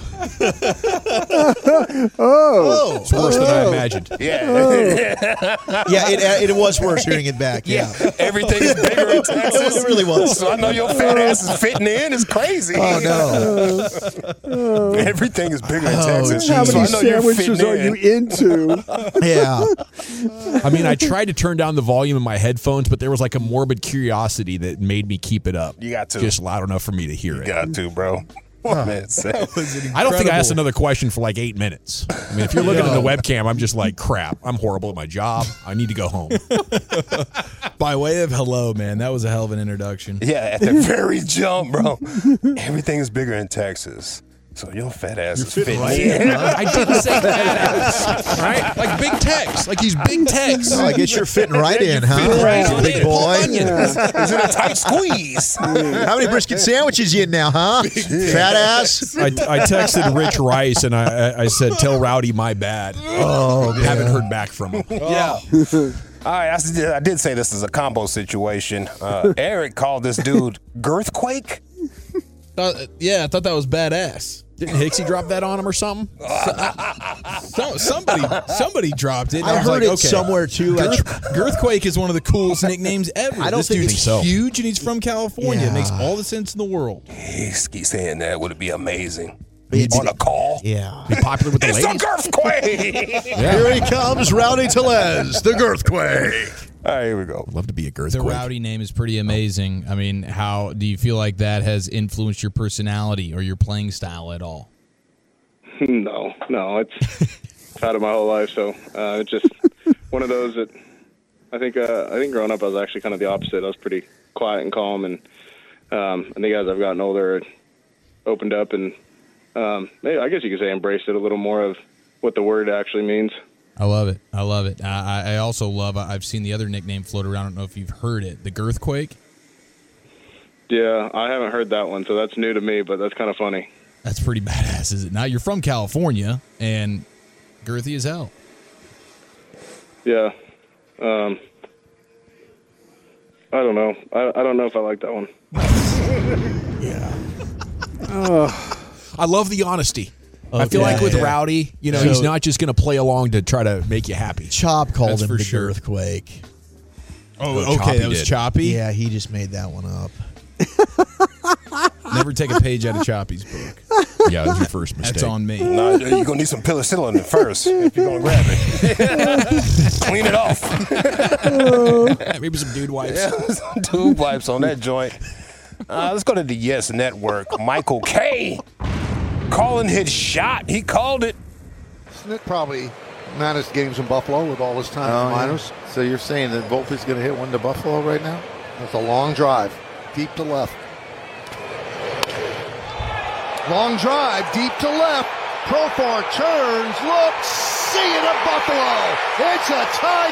Oh. It's worse than I imagined. Yeah. Yeah, it, it was worse hearing it back. Yeah. Everything is bigger in Texas. It really was. So I know your fat ass is fitting in. It's crazy. Oh, no. Everything is bigger in Oh, Texas. How So many I know you're sandwiches fitting are in. you into? Yeah. I mean, I tried to turn down the volume in my headphones, but there was like a morbid curiosity that made me keep it up. You got to. Just loud enough for me to hear You it. got to, bro. What man said. I don't think I asked another question for like eight minutes. I mean, if you're looking at the webcam, I'm just like, crap. I'm horrible at my job. I need to go home. By way of hello, man, that was a hell of an introduction. Yeah, at the very jump, bro. Everything is bigger in Texas. So your fat ass is fitting right in. in, huh? I didn't say fat ass, right? Like Big Tex, like he's Big Tex. Oh, I guess you're fitting right in, huh? Right Big in. boy. He's in a tight squeeze. How many brisket sandwiches you in now, huh? Fat ass. I, I texted Rich Rice and I, I, I said, "Tell Rowdy my bad." Oh, haven't heard back from him. Yeah. All right, I, did- I did say this is a combo situation. Uh, Eric called this dude Girthquake. Uh, yeah, I thought that was badass. Didn't Hixie drop that on him or something? So, somebody, somebody dropped it. and I was heard like, it okay. somewhere, too. I Girth, Girthquake is one of the coolest nicknames ever. I don't this think dude's it's so. huge, and he's from California. Yeah. It makes all the sense in the world. He's keep saying that. Would it be amazing? It's- On a call? Yeah. Be popular with the It's ladies. a Girthquake! Here he comes, Rowdy Tellez, the Girthquake. All right, here we go. Love to be a girth. The Rowdy name is pretty amazing. I mean, how do you feel like that has influenced your personality or your playing style at all? No, no, it's out of my whole life. So uh, it's just one of those that I think. Uh, I think growing up, I was actually kind of the opposite. I was pretty quiet and calm, and um, I think as I've gotten older, it opened up, and um, maybe, I guess you could say embraced it a little more of what the word actually means. I love it. I love it. I, I also love, I've seen the other nickname float around. I don't know if you've heard it, the Girthquake. Yeah, I haven't heard that one, so that's new to me, but that's kind of funny. That's pretty badass, is it? Now, you're from California, and girthy as hell. Yeah. Um, I don't know. I, I don't know if I like that one. I love the honesty. I feel Okay. like with Yeah. Rowdy, you know, So- he's not just going to play along to try to make you happy. Chop called That's him for the sure. Girthquake. Oh, Oh, okay, Choppy that was did. Choppy. Yeah, he just made that one up. Never take a page out of Choppy's book. Yeah, that's your first mistake. That's on me. No, you're going to need some penicillin first if you're going to grab it. Clean it off. Maybe some dude wipes. Yeah, some dude wipes on that joint. Uh, let's go to the Yes Network. Michael K. calling his shot. He called it. Isn't it probably managed games in Buffalo with all his time in the minors? So you're saying that Volpe's going to hit one to Buffalo right now? That's a long drive, deep to left. Long drive, deep to left. Profar turns, looks, see it at Buffalo. It's a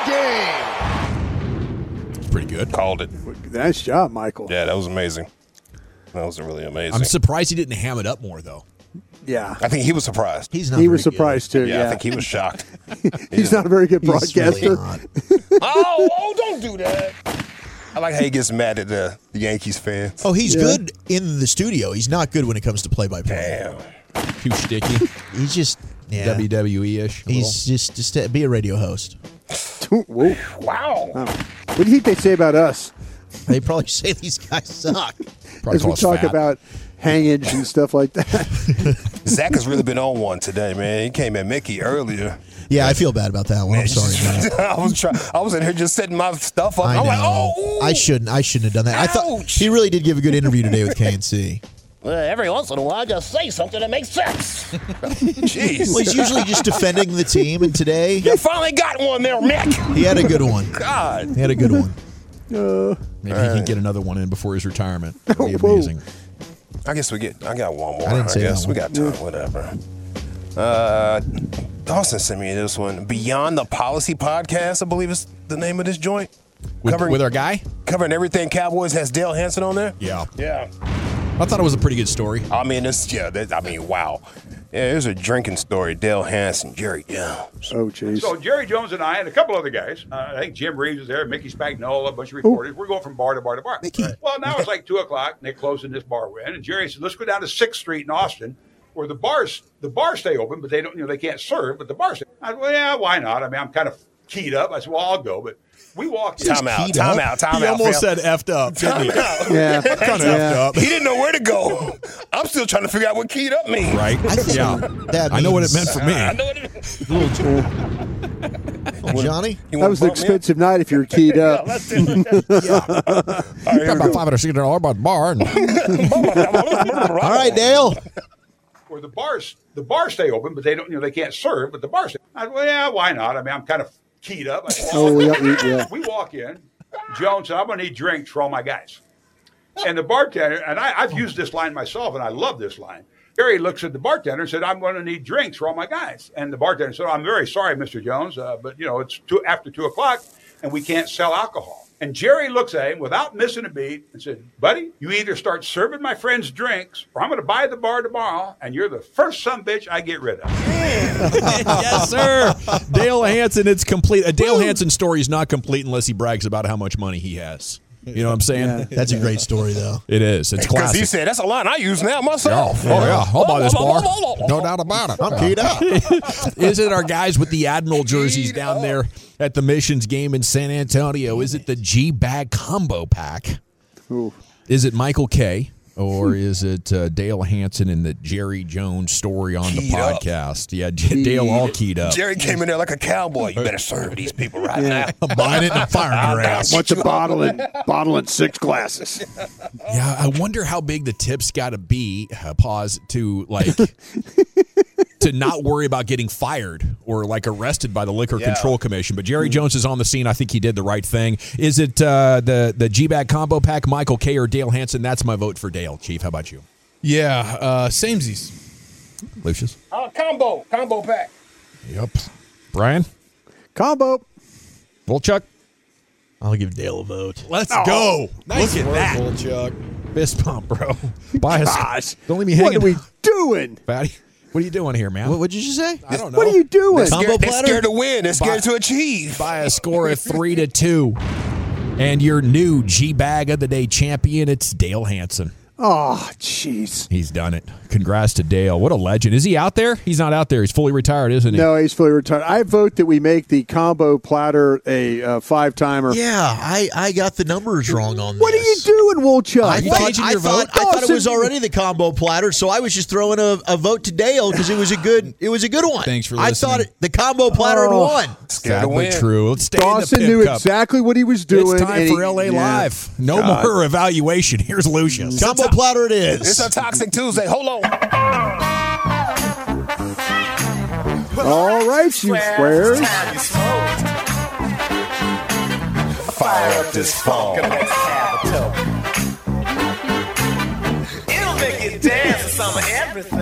tie game. It's pretty good. Called it. Nice job, Michael. Yeah, that was amazing. That was really amazing. I'm surprised he didn't ham it up more, though. Yeah. I think he was surprised. He's not He very was surprised, too. Yeah, Yeah. I think he was shocked. He's not a very good He's broadcaster. really not. oh, oh, don't do that. I like how he gets mad at the, the Yankees fans. Oh, he's Yeah. good in the studio. He's not good when it comes to play-by-play. Damn. Too sticky. He's just yeah. W W E-ish. He's just just uh, be a radio host. Whoa. Wow. What do you think they say about us They probably say these guys suck. Probably as we call us talk fat. about hangage and stuff like that? Zach has really been on one today, man. He came at Mickey earlier. Yeah, I feel bad about that one. I'm sorry, man. I was trying. I was in here just setting my stuff up. I I'm know. like, oh, I shouldn't. I shouldn't have done that. I thought Ouch. he really did give a good interview today with K N C. well, every once in a while, just say something that makes sense. Jeez. Well, he's usually just defending the team, and today You finally got one there, Mick. he had a good one. God. He had a good one. Uh, Maybe he can get another one in before his retirement. That'd be Whoa. amazing. I guess we get. I got one more. I didn't say guess that we one. got time. Whatever. Uh, Dawson sent me this one. Beyond the Policy Podcast, I believe is the name of this joint. With, with our guy? Covering everything Cowboys has Dale Hansen on there. Yeah. Yeah. I thought it was a pretty good story. I mean, it's yeah. That, I mean, wow. Yeah, there's a drinking story. Dale Hansen, Jerry Jones. oh, jeez. So Jerry Jones and I and a couple other guys, uh, I think Jim Reeves was there, Mickey Spagnola, a bunch of reporters. We're going from bar to bar to bar. Mickey. Well, now it's like two o'clock, and they're closing this bar we're in. And Jerry said, "Let's go down to Sixth Street in Austin, where the bars the bars stay open, but they don't, you know, they can't serve, but the bars." Stay. I said, "Well, yeah, why not? I mean, I'm kind of keyed up." I said, "Well, I'll go," but we walked in. Time out. Time out. Time He out. almost fam. said effed up, didn't he? Time out. Yeah. Kind of Yeah. effed up. He didn't know where to go. I'm still trying to figure out what keyed up means. Right? I think Yeah. that I know what it means- I meant for me. know what it means. Oh Johnny? That was an expensive night if you were keyed up. yeah, let's do it. yeah. All right, here we About go. five hundred sixty dollars by the bar. All right, Dale. Or the bars, the bars stay open, but they don't, you know, they can't serve, but the bars stay. I, well, yeah, why not? I mean, I'm kind of keyed up. I, Oh, yeah, we- yeah. We walk in. Jones said, I'm going to need drinks for all my guys. And the bartender, and I, I've used this line myself, and I love this line. Gary looks at the bartender and said, I'm going to need drinks for all my guys. And the bartender said, I'm very sorry, Mister Jones, uh, but, you know, it's two, after two o'clock, and we can't sell alcohol. And Jerry looks at him without missing a beat and said, buddy, you either start serving my friends drinks or I'm going to buy the bar tomorrow, and you're the first sumbitch I get rid of. Yes, sir. Dale Hansen, it's complete. A Dale Hansen story is not complete unless he brags about how much money he has. You know what I'm saying? Yeah. That's a great story, though. It is. It's Because classic. he said, that's a line I use now myself. Oh, yeah. I'll buy this bar. No doubt about it. I'm keyed up. Is it our guys with the Admiral jerseys down there at the Missions game in San Antonio? Is it the G-Bag Combo Pack? Ooh. Is it Michael K? Or is it uh, Dale Hansen and the Jerry Jones story on the Keyed up. podcast? Yeah, J- Dale all keyed up. Jerry came in there like a cowboy. You better serve these people right Yeah. now. I'm buying it and I'm firing your ass. What's a bottle and bottle and six glasses? Yeah, I wonder how big the tips got to be. Uh, pause to like to not worry about getting fired or like arrested by the Liquor Yeah. Control Commission. But Jerry Jones is on the scene. I think he did the right thing. Is it uh, the the G-Bag Combo Pack, Michael K or Dale Hansen? That's my vote for Dale. Chief, how about you? Yeah, uh, samesies. Lucius? Uh, combo, combo pack. Yep. Brian? Combo. Volchuk? I'll give Dale a vote. Let's Oh, go. Nice Look at work, that. Volchuk. Fist pump, bro. Bias. Gosh. Don't leave me What hanging. are we doing? Fatty, what are you doing here, man? What would you just say? I don't know. What are you doing? They're Combo scared, they're platter? scared to win. They're scared By- to achieve. By a score of three to two. And your new G-Bag of the Day champion, it's Dale Hansen. Oh, jeez. He's done it. Congrats to Dale. What a legend. Is he out there? He's not out there. He's fully retired, isn't he? No, he's fully retired. I vote that we make the combo platter a uh, five-timer. Yeah, I, I got the numbers wrong on What are you this. doing, Wolchuk? I you thought, changing I, your thought, vote? I thought it was Dawson. already the combo platter, so I was just throwing a, a vote to Dale because it was a good it was a good one. Thanks for I thought listening. it, the combo platter Oh. had won. Scared to Sadly win. true. Let's stay Dawson in the knew Pimp Cup. exactly what he was doing. It's time and for he- L A yeah. Live. No God. more evaluation. Here's Lucius. Combo platter it is. It's a Toxic Tuesday. Hold on. All right, you squares. Fire up this phone. It'll make you dance to some of everything.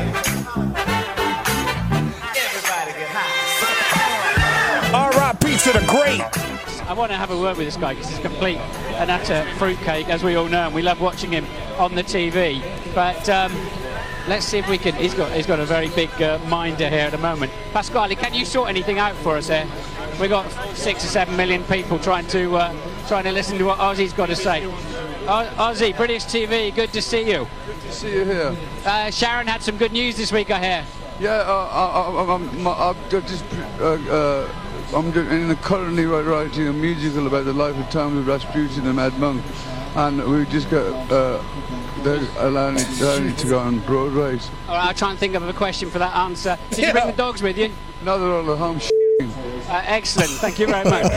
Everybody get high. R I P to the great. I want to have a word with this guy because he's complete and utter fruitcake, as we all know, and we love watching him on the T V. But um, let's see if we can. He's got he's got a very big uh, minder here at the moment. Pasquale, can you sort anything out for us here? We've got six or seven million people trying to uh, trying to listen to what Ozzy's got to say. O- Ozzy, British T V, good to see you. Good to see you here. Uh, Sharon had some good news this week, I hear. Yeah, uh, I, I, I'm, I've got just, uh, uh, I'm doing, in the, currently writing a musical about the life and times of Rasputin and Mad Monk, and we just got uh, they're allowing it, allowing it to go on Broadway. All right, I'll try and think of a question for that answer. Did you bring the dogs with you? Now they're all at home. Uh, excellent, thank you very much.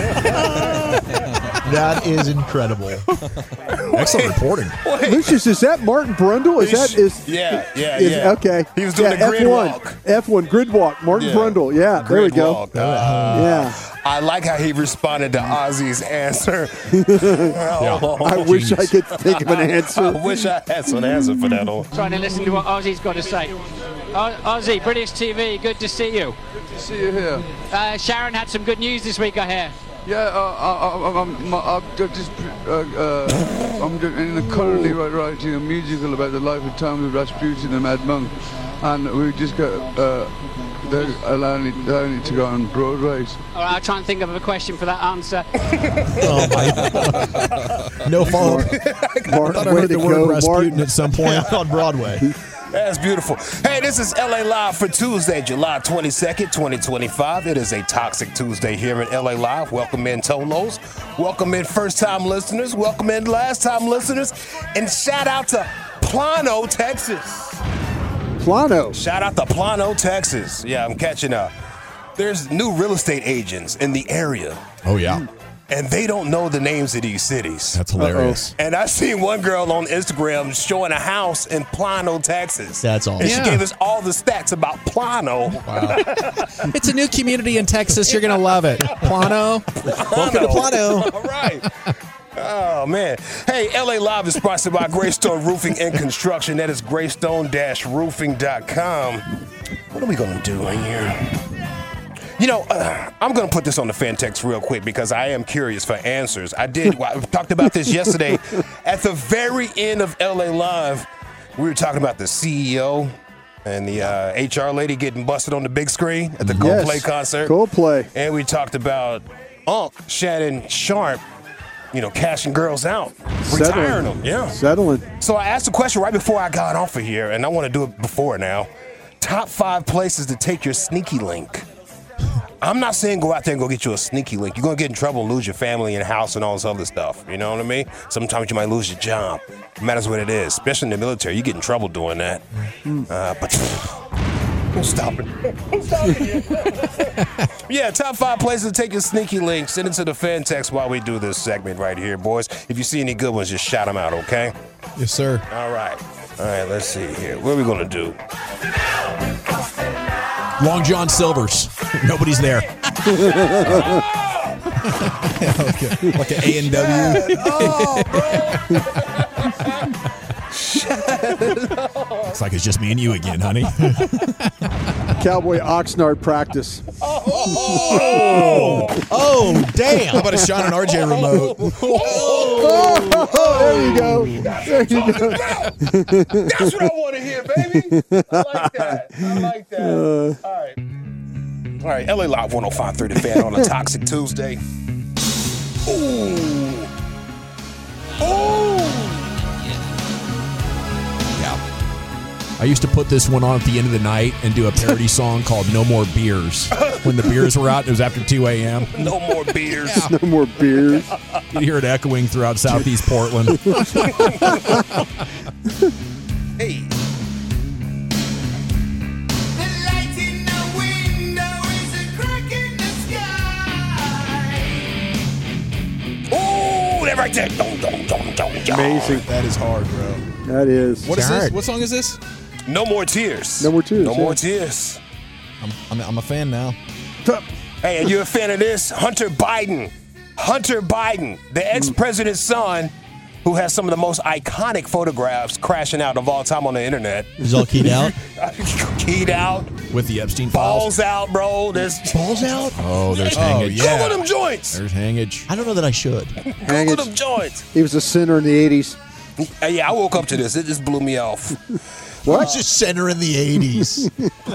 That is incredible. Excellent reporting. Lucius, is that Martin Brundle? Is that is Yeah, yeah, is, yeah. Okay. He was doing yeah, the grid F one. walk. F one grid walk. Martin Yeah. Brundle. Yeah, there we Grid go. walk. Uh, yeah. I like how he responded to Ozzy's answer. I wish I could think of an answer. I wish I had some answer for that. One. Trying to listen to what Ozzy's got to say. O- Ozzy, British T V, good to see you. Good to see you here. Uh, Sharon had some good news this week, I hear. Yeah, uh, I, I, I'm, I've got just, uh, uh, I'm doing, in the, currently writing a musical about the life and times of Rasputin and Mad Monk, and we just got uh, they're allowing it, allowing it to go on Broadway. All right, I'll try and think of a question for that answer. Oh my! No follow. Mark, I thought I way heard to the word go, Rasputin Mark. at some point. on Broadway. That's beautiful. Hey, this is L A Live for Tuesday, July twenty-second, twenty twenty-five. It is a Toxic Tuesday here in L A Live. Welcome in Tolos. Welcome in first-time listeners. Welcome in last-time listeners. And shout out to Plano, Texas. Plano. Shout out to Plano, Texas. Yeah, I'm catching a there's new real estate agents in the area. Oh, yeah. And they don't know the names of these cities. That's hilarious. Uh-oh. And I seen one girl on Instagram showing a house in Plano, Texas. That's awesome. And Yeah. she gave us all the stats about Plano. Wow. It's a new community in Texas. You're going to love it. Plano. Welcome to Plano. All right. Oh, man. Hey, L A Live is sponsored by Greystone Roofing and Construction. That is greystone dash roofing dot com. What are we going to do right here? You know, uh, I'm going to put this on the fan text real quick because I am curious for answers. I did. I talked about this yesterday. At the very end of L A Live, we were talking about the C E O and the uh, H R lady getting busted on the big screen at the Yes. Coldplay concert. Coldplay. And we talked about Unc Shannon Sharp, you know, cashing girls out, retiring them. Yeah. Settling. So I asked a question right before I got off of here, and I want to do it before now. Top five places to take your sneaky link. I'm not saying go out there and go get you a sneaky link. You're going to get in trouble and lose your family and house and all this other stuff. You know what I mean? Sometimes you might lose your job. No matters what it is. Especially in the military. You get in trouble doing that. Uh, but I'm stopping. I'm stopping. Yeah, top five places to take your sneaky link. Send it to the fan text while we do this segment right here, boys. If you see any good ones, just shout them out, okay? Yes, sir. All right. All right, let's see here. What are we going to do? Long John Silver's. Nobody's there. like, a, like an A and W. It's like it's just me and you again, honey. Cowboy Oxnard practice. Oh, oh, damn. How about a Sean and R J remote? Oh, there you go. There you go. That's what I want to hear, baby. I like that. I like that. Uh, All right. All right, L A Live one oh five point three The Fan on a Toxic Tuesday. Ooh. Ooh. Yeah. I used to put this one on at the end of the night and do a parody song called No More Beers. When the beers were out, it was after two a.m. No more beers. No more beers. You'd hear it echoing throughout southeast Portland. Hey. Ooh, that right there. Dun, dun, dun, dun, dun. Amazing. That is hard, bro. That is. What is this? hard. What song is this? No more tears. No more tears. No yeah. more tears. I'm, I'm, I'm a fan now. Hey, and you a fan of this? Hunter Biden. Hunter Biden, the ex-president's son, who has some of the most iconic photographs crashing out of all time on the internet. He's all keyed out. Keyed out. With the Epstein files. Balls out, bro. There's Balls out? Oh, there's Oh, hangage. yeah. Google them joints. There's hangage. I don't know that I should. Google them joints. He was a sinner in the eighties. Uh, yeah, I woke up to this. It just blew me off. What's just center in the eighties?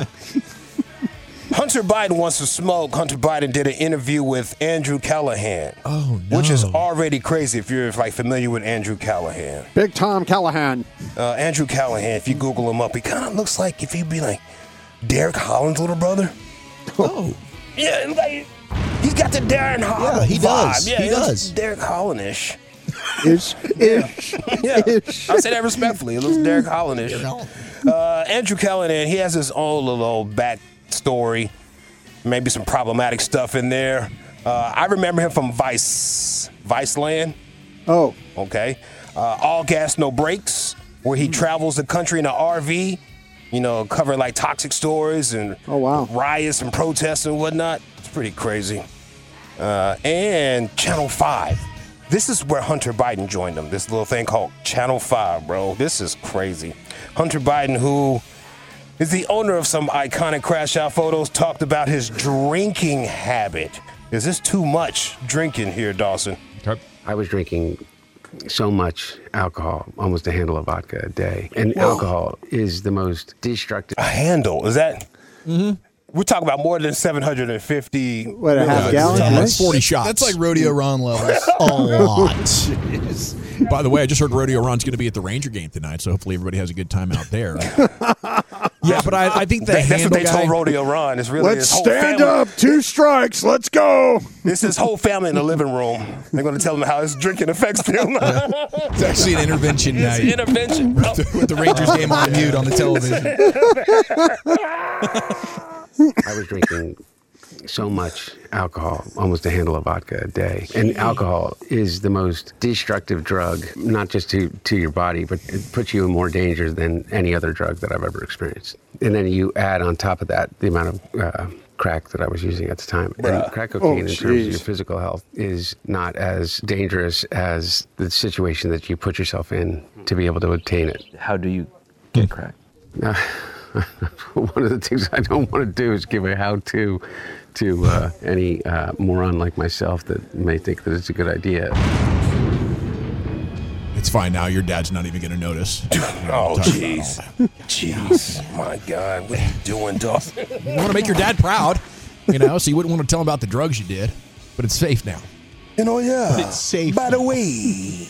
Hunter Biden wants to smoke. Hunter Biden did an interview with Andrew Callahan. Oh, no. Which is already crazy if you're like familiar with Andrew Callahan. Big Tom Callahan. Uh, Andrew Callahan, if you Google him up, he kind of looks like if he'd be like Derek Holland's little brother. Oh. Yeah, and like, he's got the Darren Holland Yeah, he vibe. does. Yeah, He looks does. Derek Holland-ish. Ish. Ish. Yeah, Ish. I say that respectfully. It looks Derek Holland-ish. Uh, Andrew Callahan, he has his own little back story. Maybe some problematic stuff in there. Uh, I remember him from Vice, Viceland. Oh. Okay. Uh, All Gas, No Brakes, where he travels the country in an R V, you know, covering like toxic stories and Oh, wow. riots and protests and whatnot. It's pretty crazy. Uh, and Channel five. This is where Hunter Biden joined them. This little thing called Channel five, bro. This is crazy. Hunter Biden, who is the owner of some iconic crash out photos, talked about his drinking habit. Is this too much drinking here, Dawson? I was drinking so much alcohol, almost a handle of vodka a day. And Whoa. Alcohol is the most destructive. A handle? Is that? Mm-hmm. We're talking about more than seven hundred fifty. What, a half gallon? That's forty shots. That's like Rodeo Ron levels. A lot. By the way, I just heard Rodeo Ron's going to be at the Ranger game tonight, so hopefully everybody has a good time out there. Yeah, but I, I think the that, that's handle what they guy, told Rodeo Ron. Is really Let's his whole stand family. up. Two strikes. Let's go. It's his whole family in the living room. They're going to tell him how his drinking affects them. It's actually an intervention It's night. intervention, bro. With the Rangers game on mute on the television. I was drinking so much alcohol, almost a handle of vodka a day. And alcohol is the most destructive drug, not just to, to your body, but it puts you in more danger than any other drug that I've ever experienced. And then you add on top of that the amount of uh, crack that I was using at the time. Bruh. And crack cocaine, Oh, in terms of your physical health, is not as dangerous as the situation that you put yourself in to be able to obtain it. How do you get crack? Uh, one of the things I don't want to do is give a how-to to uh, any uh, moron like myself that may think that it's a good idea. It's fine now. Your dad's not even going to notice. Oh, jeez. Jeez. My God. What are you doing, Dawson? You want to make your dad proud, you know, so you wouldn't want to tell him about the drugs you did. But it's safe now. You know, yeah. But it's safe. By the way.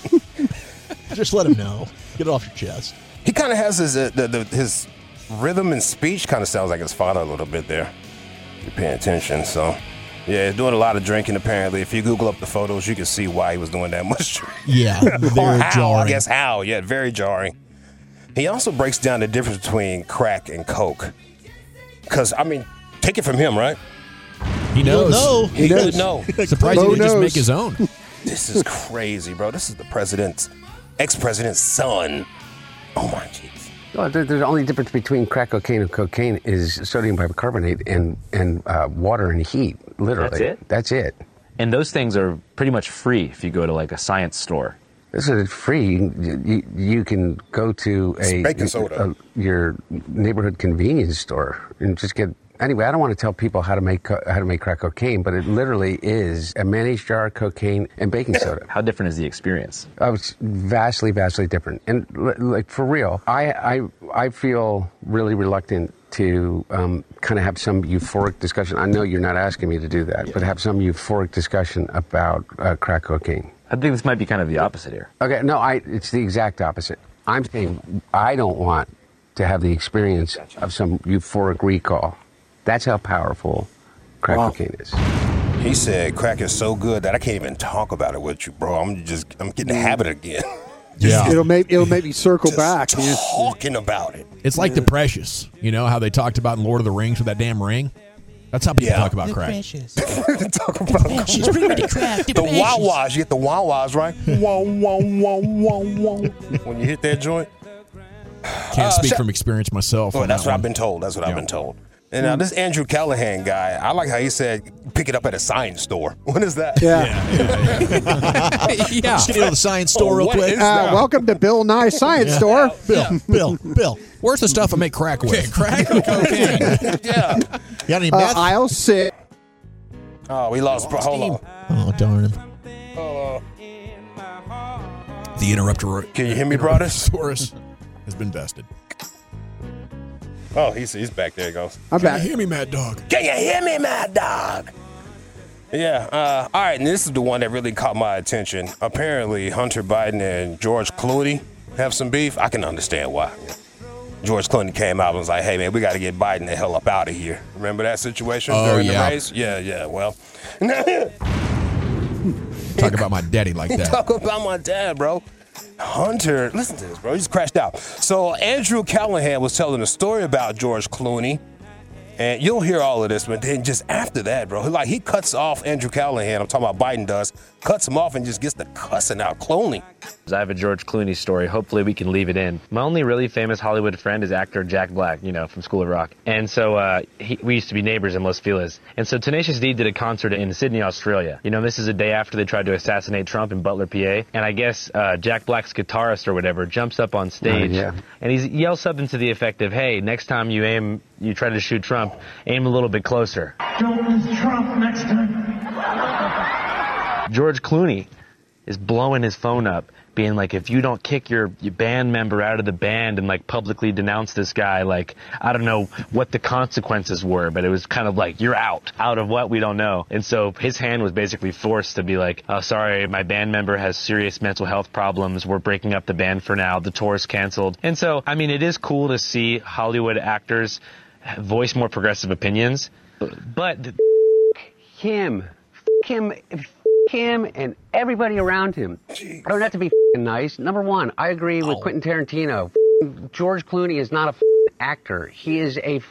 Just let him know. Get it off your chest. He kind of has his, uh, the, the, his rhythm and speech kind of sounds like his father a little bit there. If you're paying attention, so... Yeah, he's doing a lot of drinking, apparently. If you Google up the photos, you can see why he was doing that much drinking. Yeah, very or how, jarring. I guess how. Yeah, very jarring. He also breaks down the difference between crack and coke. Because, I mean, take it from him, right? He knows. No, he knows. know. Surprising he just make his own. This is crazy, bro. This is the president's, ex-president's son. Oh, my jeez. Well, the, the only difference between crack cocaine and cocaine is sodium bicarbonate and, and uh, water and heat, literally. That's it? That's it. And those things are pretty much free if you go to like a science store. This is free. You, you, you can go to a, Baking soda. a your neighborhood convenience store and just get. Anyway, I don't want to tell people how to make co- how to make crack cocaine, but it literally is a mayonnaise jar, cocaine, and baking soda. How different is the experience? Oh, it's vastly, vastly different. And l- like for real, I I I feel really reluctant to um, kind of have some euphoric discussion. I know you're not asking me to do that, yeah. but have some euphoric discussion about uh, crack cocaine. I think this might be kind of the opposite here. Okay, no, I it's the exact opposite. I'm saying I don't want to have the experience of some euphoric recall. That's how powerful crack wow. cocaine is. He said crack is so good that I can't even talk about it with you, bro. I'm just I'm getting the habit again. Yeah, it'll make it'll make me circle just back. Talking about it. It's like the Precious. You know how they talked about in Lord of the Rings with that damn ring. That's how people yeah. talk about the crack. Precious. talk about Precious. Bring me the crack. The, the wah-wahs. You get the wah-wahs, right? Wah wah wah wah wah. When you hit that joint. Can't uh, speak sh- from experience myself. Well, that's that what one. I've been told. That's what yeah. I've been told. And now uh, this Andrew Callahan guy, I like how he said, pick it up at a science store. What is that? Yeah. Yeah. yeah. yeah. Just get to the science store oh, real quick. Uh, welcome to Bill Nye Science yeah. Store. Bill, yeah. Bill, Bill. Where's the stuff I make crack with? Crack or cocaine? yeah. You got any uh, meth? I'll sit. Oh, we lost. Bro, hold on. Oh, darn him. Uh, the interrupter. Can you hear me, brother? Saurus has been bested. Oh, he's he's back. There he goes. I'm Can back. you hear me, Mad Dog? Can you hear me, Mad Dog? Yeah. Uh, all right, and this is the one that really caught my attention. Apparently, Hunter Biden and George Clooney have some beef. I can understand why. George Clooney came out and was like, hey, man, we got to get Biden the hell up out of here. Remember that situation oh, during yeah. the race? Yeah, yeah, well. Talk about my daddy like that. Talk about my dad, bro. Hunter, listen to this, bro. He just crashed out. So Andrew Callahan was telling a story about George Clooney, and you'll hear all of this, but then just after that, bro, like he cuts off Andrew Callahan. I'm talking about Biden does, cuts him off and just gets the cussing out Clooney. I have a George Clooney story. Hopefully we can leave it in. My only really famous Hollywood friend is actor Jack Black, you know, from School of Rock. And so uh, he, we used to be neighbors in Los Feliz. And so Tenacious D did a concert in Sydney, Australia. You know, this is a day after they tried to assassinate Trump in Butler, P A. And I guess uh, Jack Black's guitarist or whatever jumps up on stage uh, yeah. and he yells something to the effect of, hey, next time you aim, you try to shoot Trump, aim a little bit closer. Don't miss Trump next time. George Clooney is blowing his phone up, being like, if you don't kick your, your band member out of the band and like publicly denounce this guy, like, I don't know what the consequences were, but it was kind of like, you're out. Out of what? We don't know. And so his hand was basically forced to be like, oh, sorry, my band member has serious mental health problems. We're breaking up the band for now. The tour's canceled. And so, I mean, it is cool to see Hollywood actors voice more progressive opinions, but him, him, him, and everybody around him. I don't have to be nice. Number one, I agree with oh. Quentin Tarantino. George Clooney is not a actor. He is a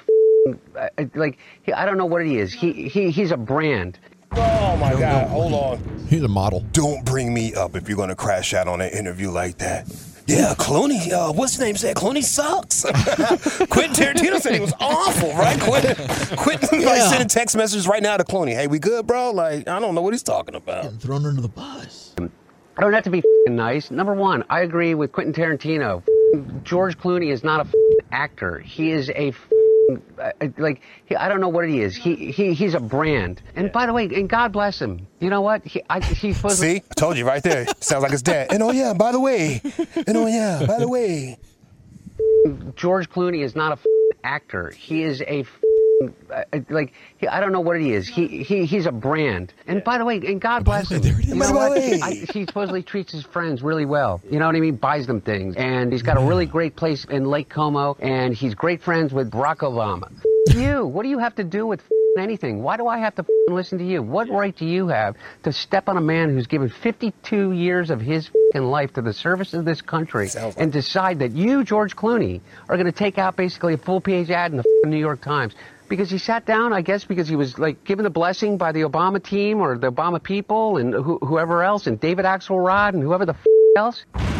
uh, like, he, I don't know what he is. He, he He's a brand. Oh, my God. Hold on. He's a model. Don't bring me up if you're going to crash out on an interview like that. Yeah, Clooney, uh, what's his name said? Clooney sucks. Quentin Tarantino said he was awful, right? Quentin, Quentin yeah. like sending text messages right now to Clooney. Hey, we good, bro? Like, I don't know what he's talking about. Getting thrown under the bus. I don't have to be f***ing nice. Number one, I agree with Quentin Tarantino. George Clooney is not a f***ing actor. He is a f***ing, uh, like, he, I don't know what he is. He he He's a brand. And by the way, and God bless him. You know what? He, I, he's supposed See? I told you right there. Sounds like his dad. And oh, yeah, by the way. And oh, yeah, by the way. George Clooney is not a f***ing actor. He is a f***ing, uh, like, he, I don't know what he is. He he He's a brand. And by the way, and God bless him. You know what? I, he supposedly treats his friends really well. You know what I mean? Buys them things. And he's got a really great place in Lake Como. And he's great friends with Barack Obama. You, what do you have to do with anything? Why do I have to listen to you? What right do you have to step on a man who's given fifty-two years of his life to the service of this country like and decide that you, George Clooney, are going to take out basically a full-page ad in the New York Times? Because he sat down, I guess, because he was like given a blessing by the Obama team or the Obama people and wh- whoever else, and David Axelrod and whoever the f- else.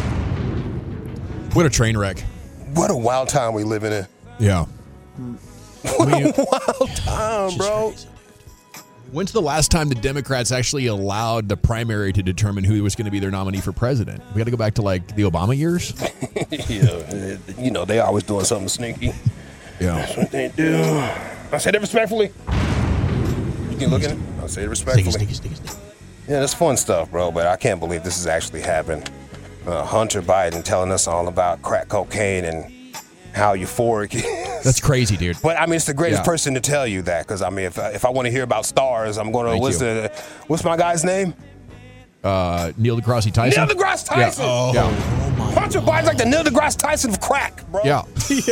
What a train wreck. What a wild time we living in. Yeah. What I mean, a wild time, bro. When's the last time the Democrats actually allowed the primary to determine who was going to be their nominee for president? We got to go back to, like, the Obama years? Yeah. You know, they always doing something sneaky. Yeah. That's what they do. I said it respectfully. You can look at it. I say it respectfully. Sneaky, sneaky, sneaky, sneaky. Yeah, that's fun stuff, bro, but I can't believe this has actually happened. Uh, Hunter Biden telling us all about crack cocaine and how euphoric he is. That's crazy, dude. But, I mean, it's the greatest Yeah. person to tell you that, because, I mean, if, if I want to hear about stars, I'm going to, what's, the, what's my guy's name? Uh, Neil deGrasse Tyson? Neil deGrasse Tyson! Yeah. Oh, yeah. oh Hunter Biden's like the Neil deGrasse Tyson of crack, bro. Yeah.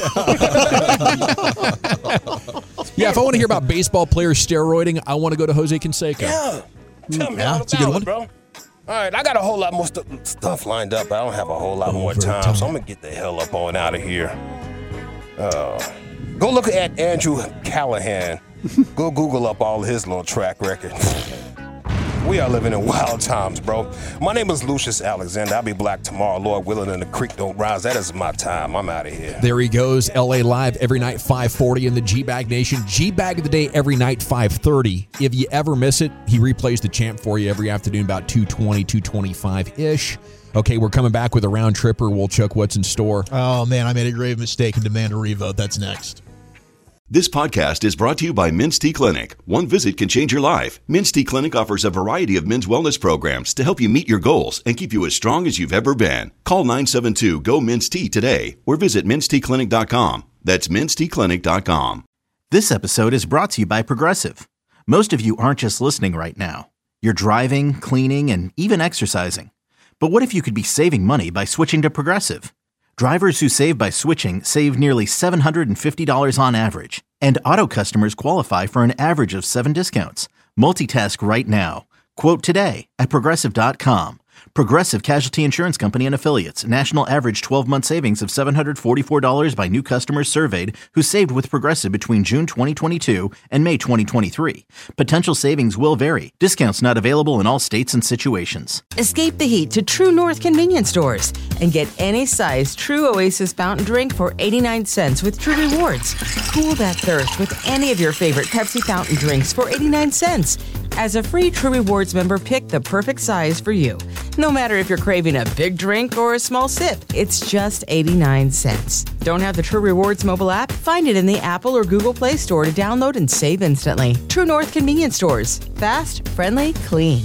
Yeah, if I want to hear about baseball players steroiding, I want to go to Jose Canseco. Yeah. Tell me Yeah, all that's a good about one. it, bro. All right, I got a whole lot more stu- stuff lined up, but I don't have a whole lot more time, so I'm going to get the hell up on out of here. Uh, go look at Andrew Callahan. Go Google up all his little track record. We are living in wild times, bro. My name is Lucius Alexander. I'll be black tomorrow, Lord willing, and the creek don't rise. That is my time. I'm out of here. There he goes. L A Live every night, five forty in the G-Bag Nation. G-Bag of the Day every night, five thirty. If you ever miss it, he replays the champ for you every afternoon about two twenty, two twenty-five-ish. Okay, we're coming back with a round tripper. We'll check what's in store. Oh, man, I made a grave mistake and demand a revote. That's next. This podcast is brought to you by Men's T Clinic. One visit can change your life. Men's T Clinic offers a variety of men's wellness programs to help you meet your goals and keep you as strong as you've ever been. Call nine seven two, G O, Men's T today or visit mens t clinic dot com. That's mens t clinic dot com. This episode is brought to you by Progressive. Most of you aren't just listening right now. You're driving, cleaning, and even exercising. But what if you could be saving money by switching to Progressive? Drivers who save by switching save nearly seven hundred fifty dollars on average. And auto customers qualify for an average of seven discounts. Multitask right now. Quote today at Progressive dot com. Progressive Casualty Insurance Company and Affiliates. National average twelve-month savings of seven hundred forty-four dollars by new customers surveyed who saved with Progressive between June twenty twenty-two and May twenty twenty-three. Potential savings will vary. Discounts not available in all states and situations. Escape the heat to True North convenience stores and get any size True Oasis fountain drink for eighty-nine cents with True Rewards. Cool that thirst with any of your favorite Pepsi fountain drinks for eighty-nine cents. As a free True Rewards member, pick the perfect size for you. No matter if you're craving a big drink or a small sip, it's just eighty-nine cents. Don't have the True Rewards mobile app? Find it in the Apple or Google Play Store to download and save instantly. True North convenience stores. Fast, friendly, clean.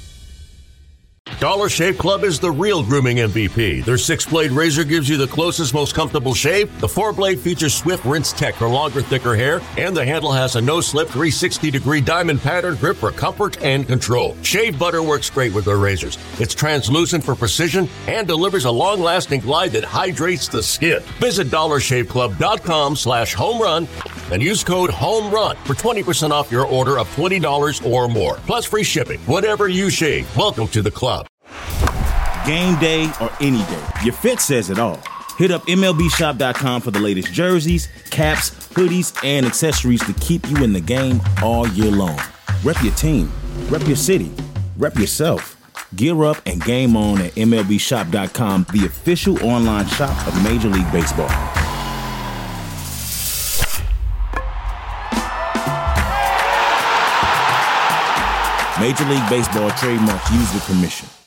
Dollar Shave Club is the real grooming M V P. Their six-blade razor gives you the closest, most comfortable shave. The four-blade features swift rinse tech for longer, thicker hair, and the handle has a no-slip three sixty degree diamond pattern grip for comfort and control. Shave butter works great with their razors. It's translucent for precision and delivers a long-lasting glide that hydrates the skin. Visit dollar shave club dot com slash home run and use code HOMERUN for twenty percent off your order of twenty dollars or more, plus free shipping. Whatever you shave, welcome to the club. Game day or any day, your fit says it all. Hit up M L B shop dot com for the latest jerseys, caps, hoodies, and accessories to keep you in the game all year long. Rep your team, rep your city, rep yourself. Gear up and game on at M L B shop dot com, the official online shop of Major League Baseball. Major League Baseball trademarks used with permission.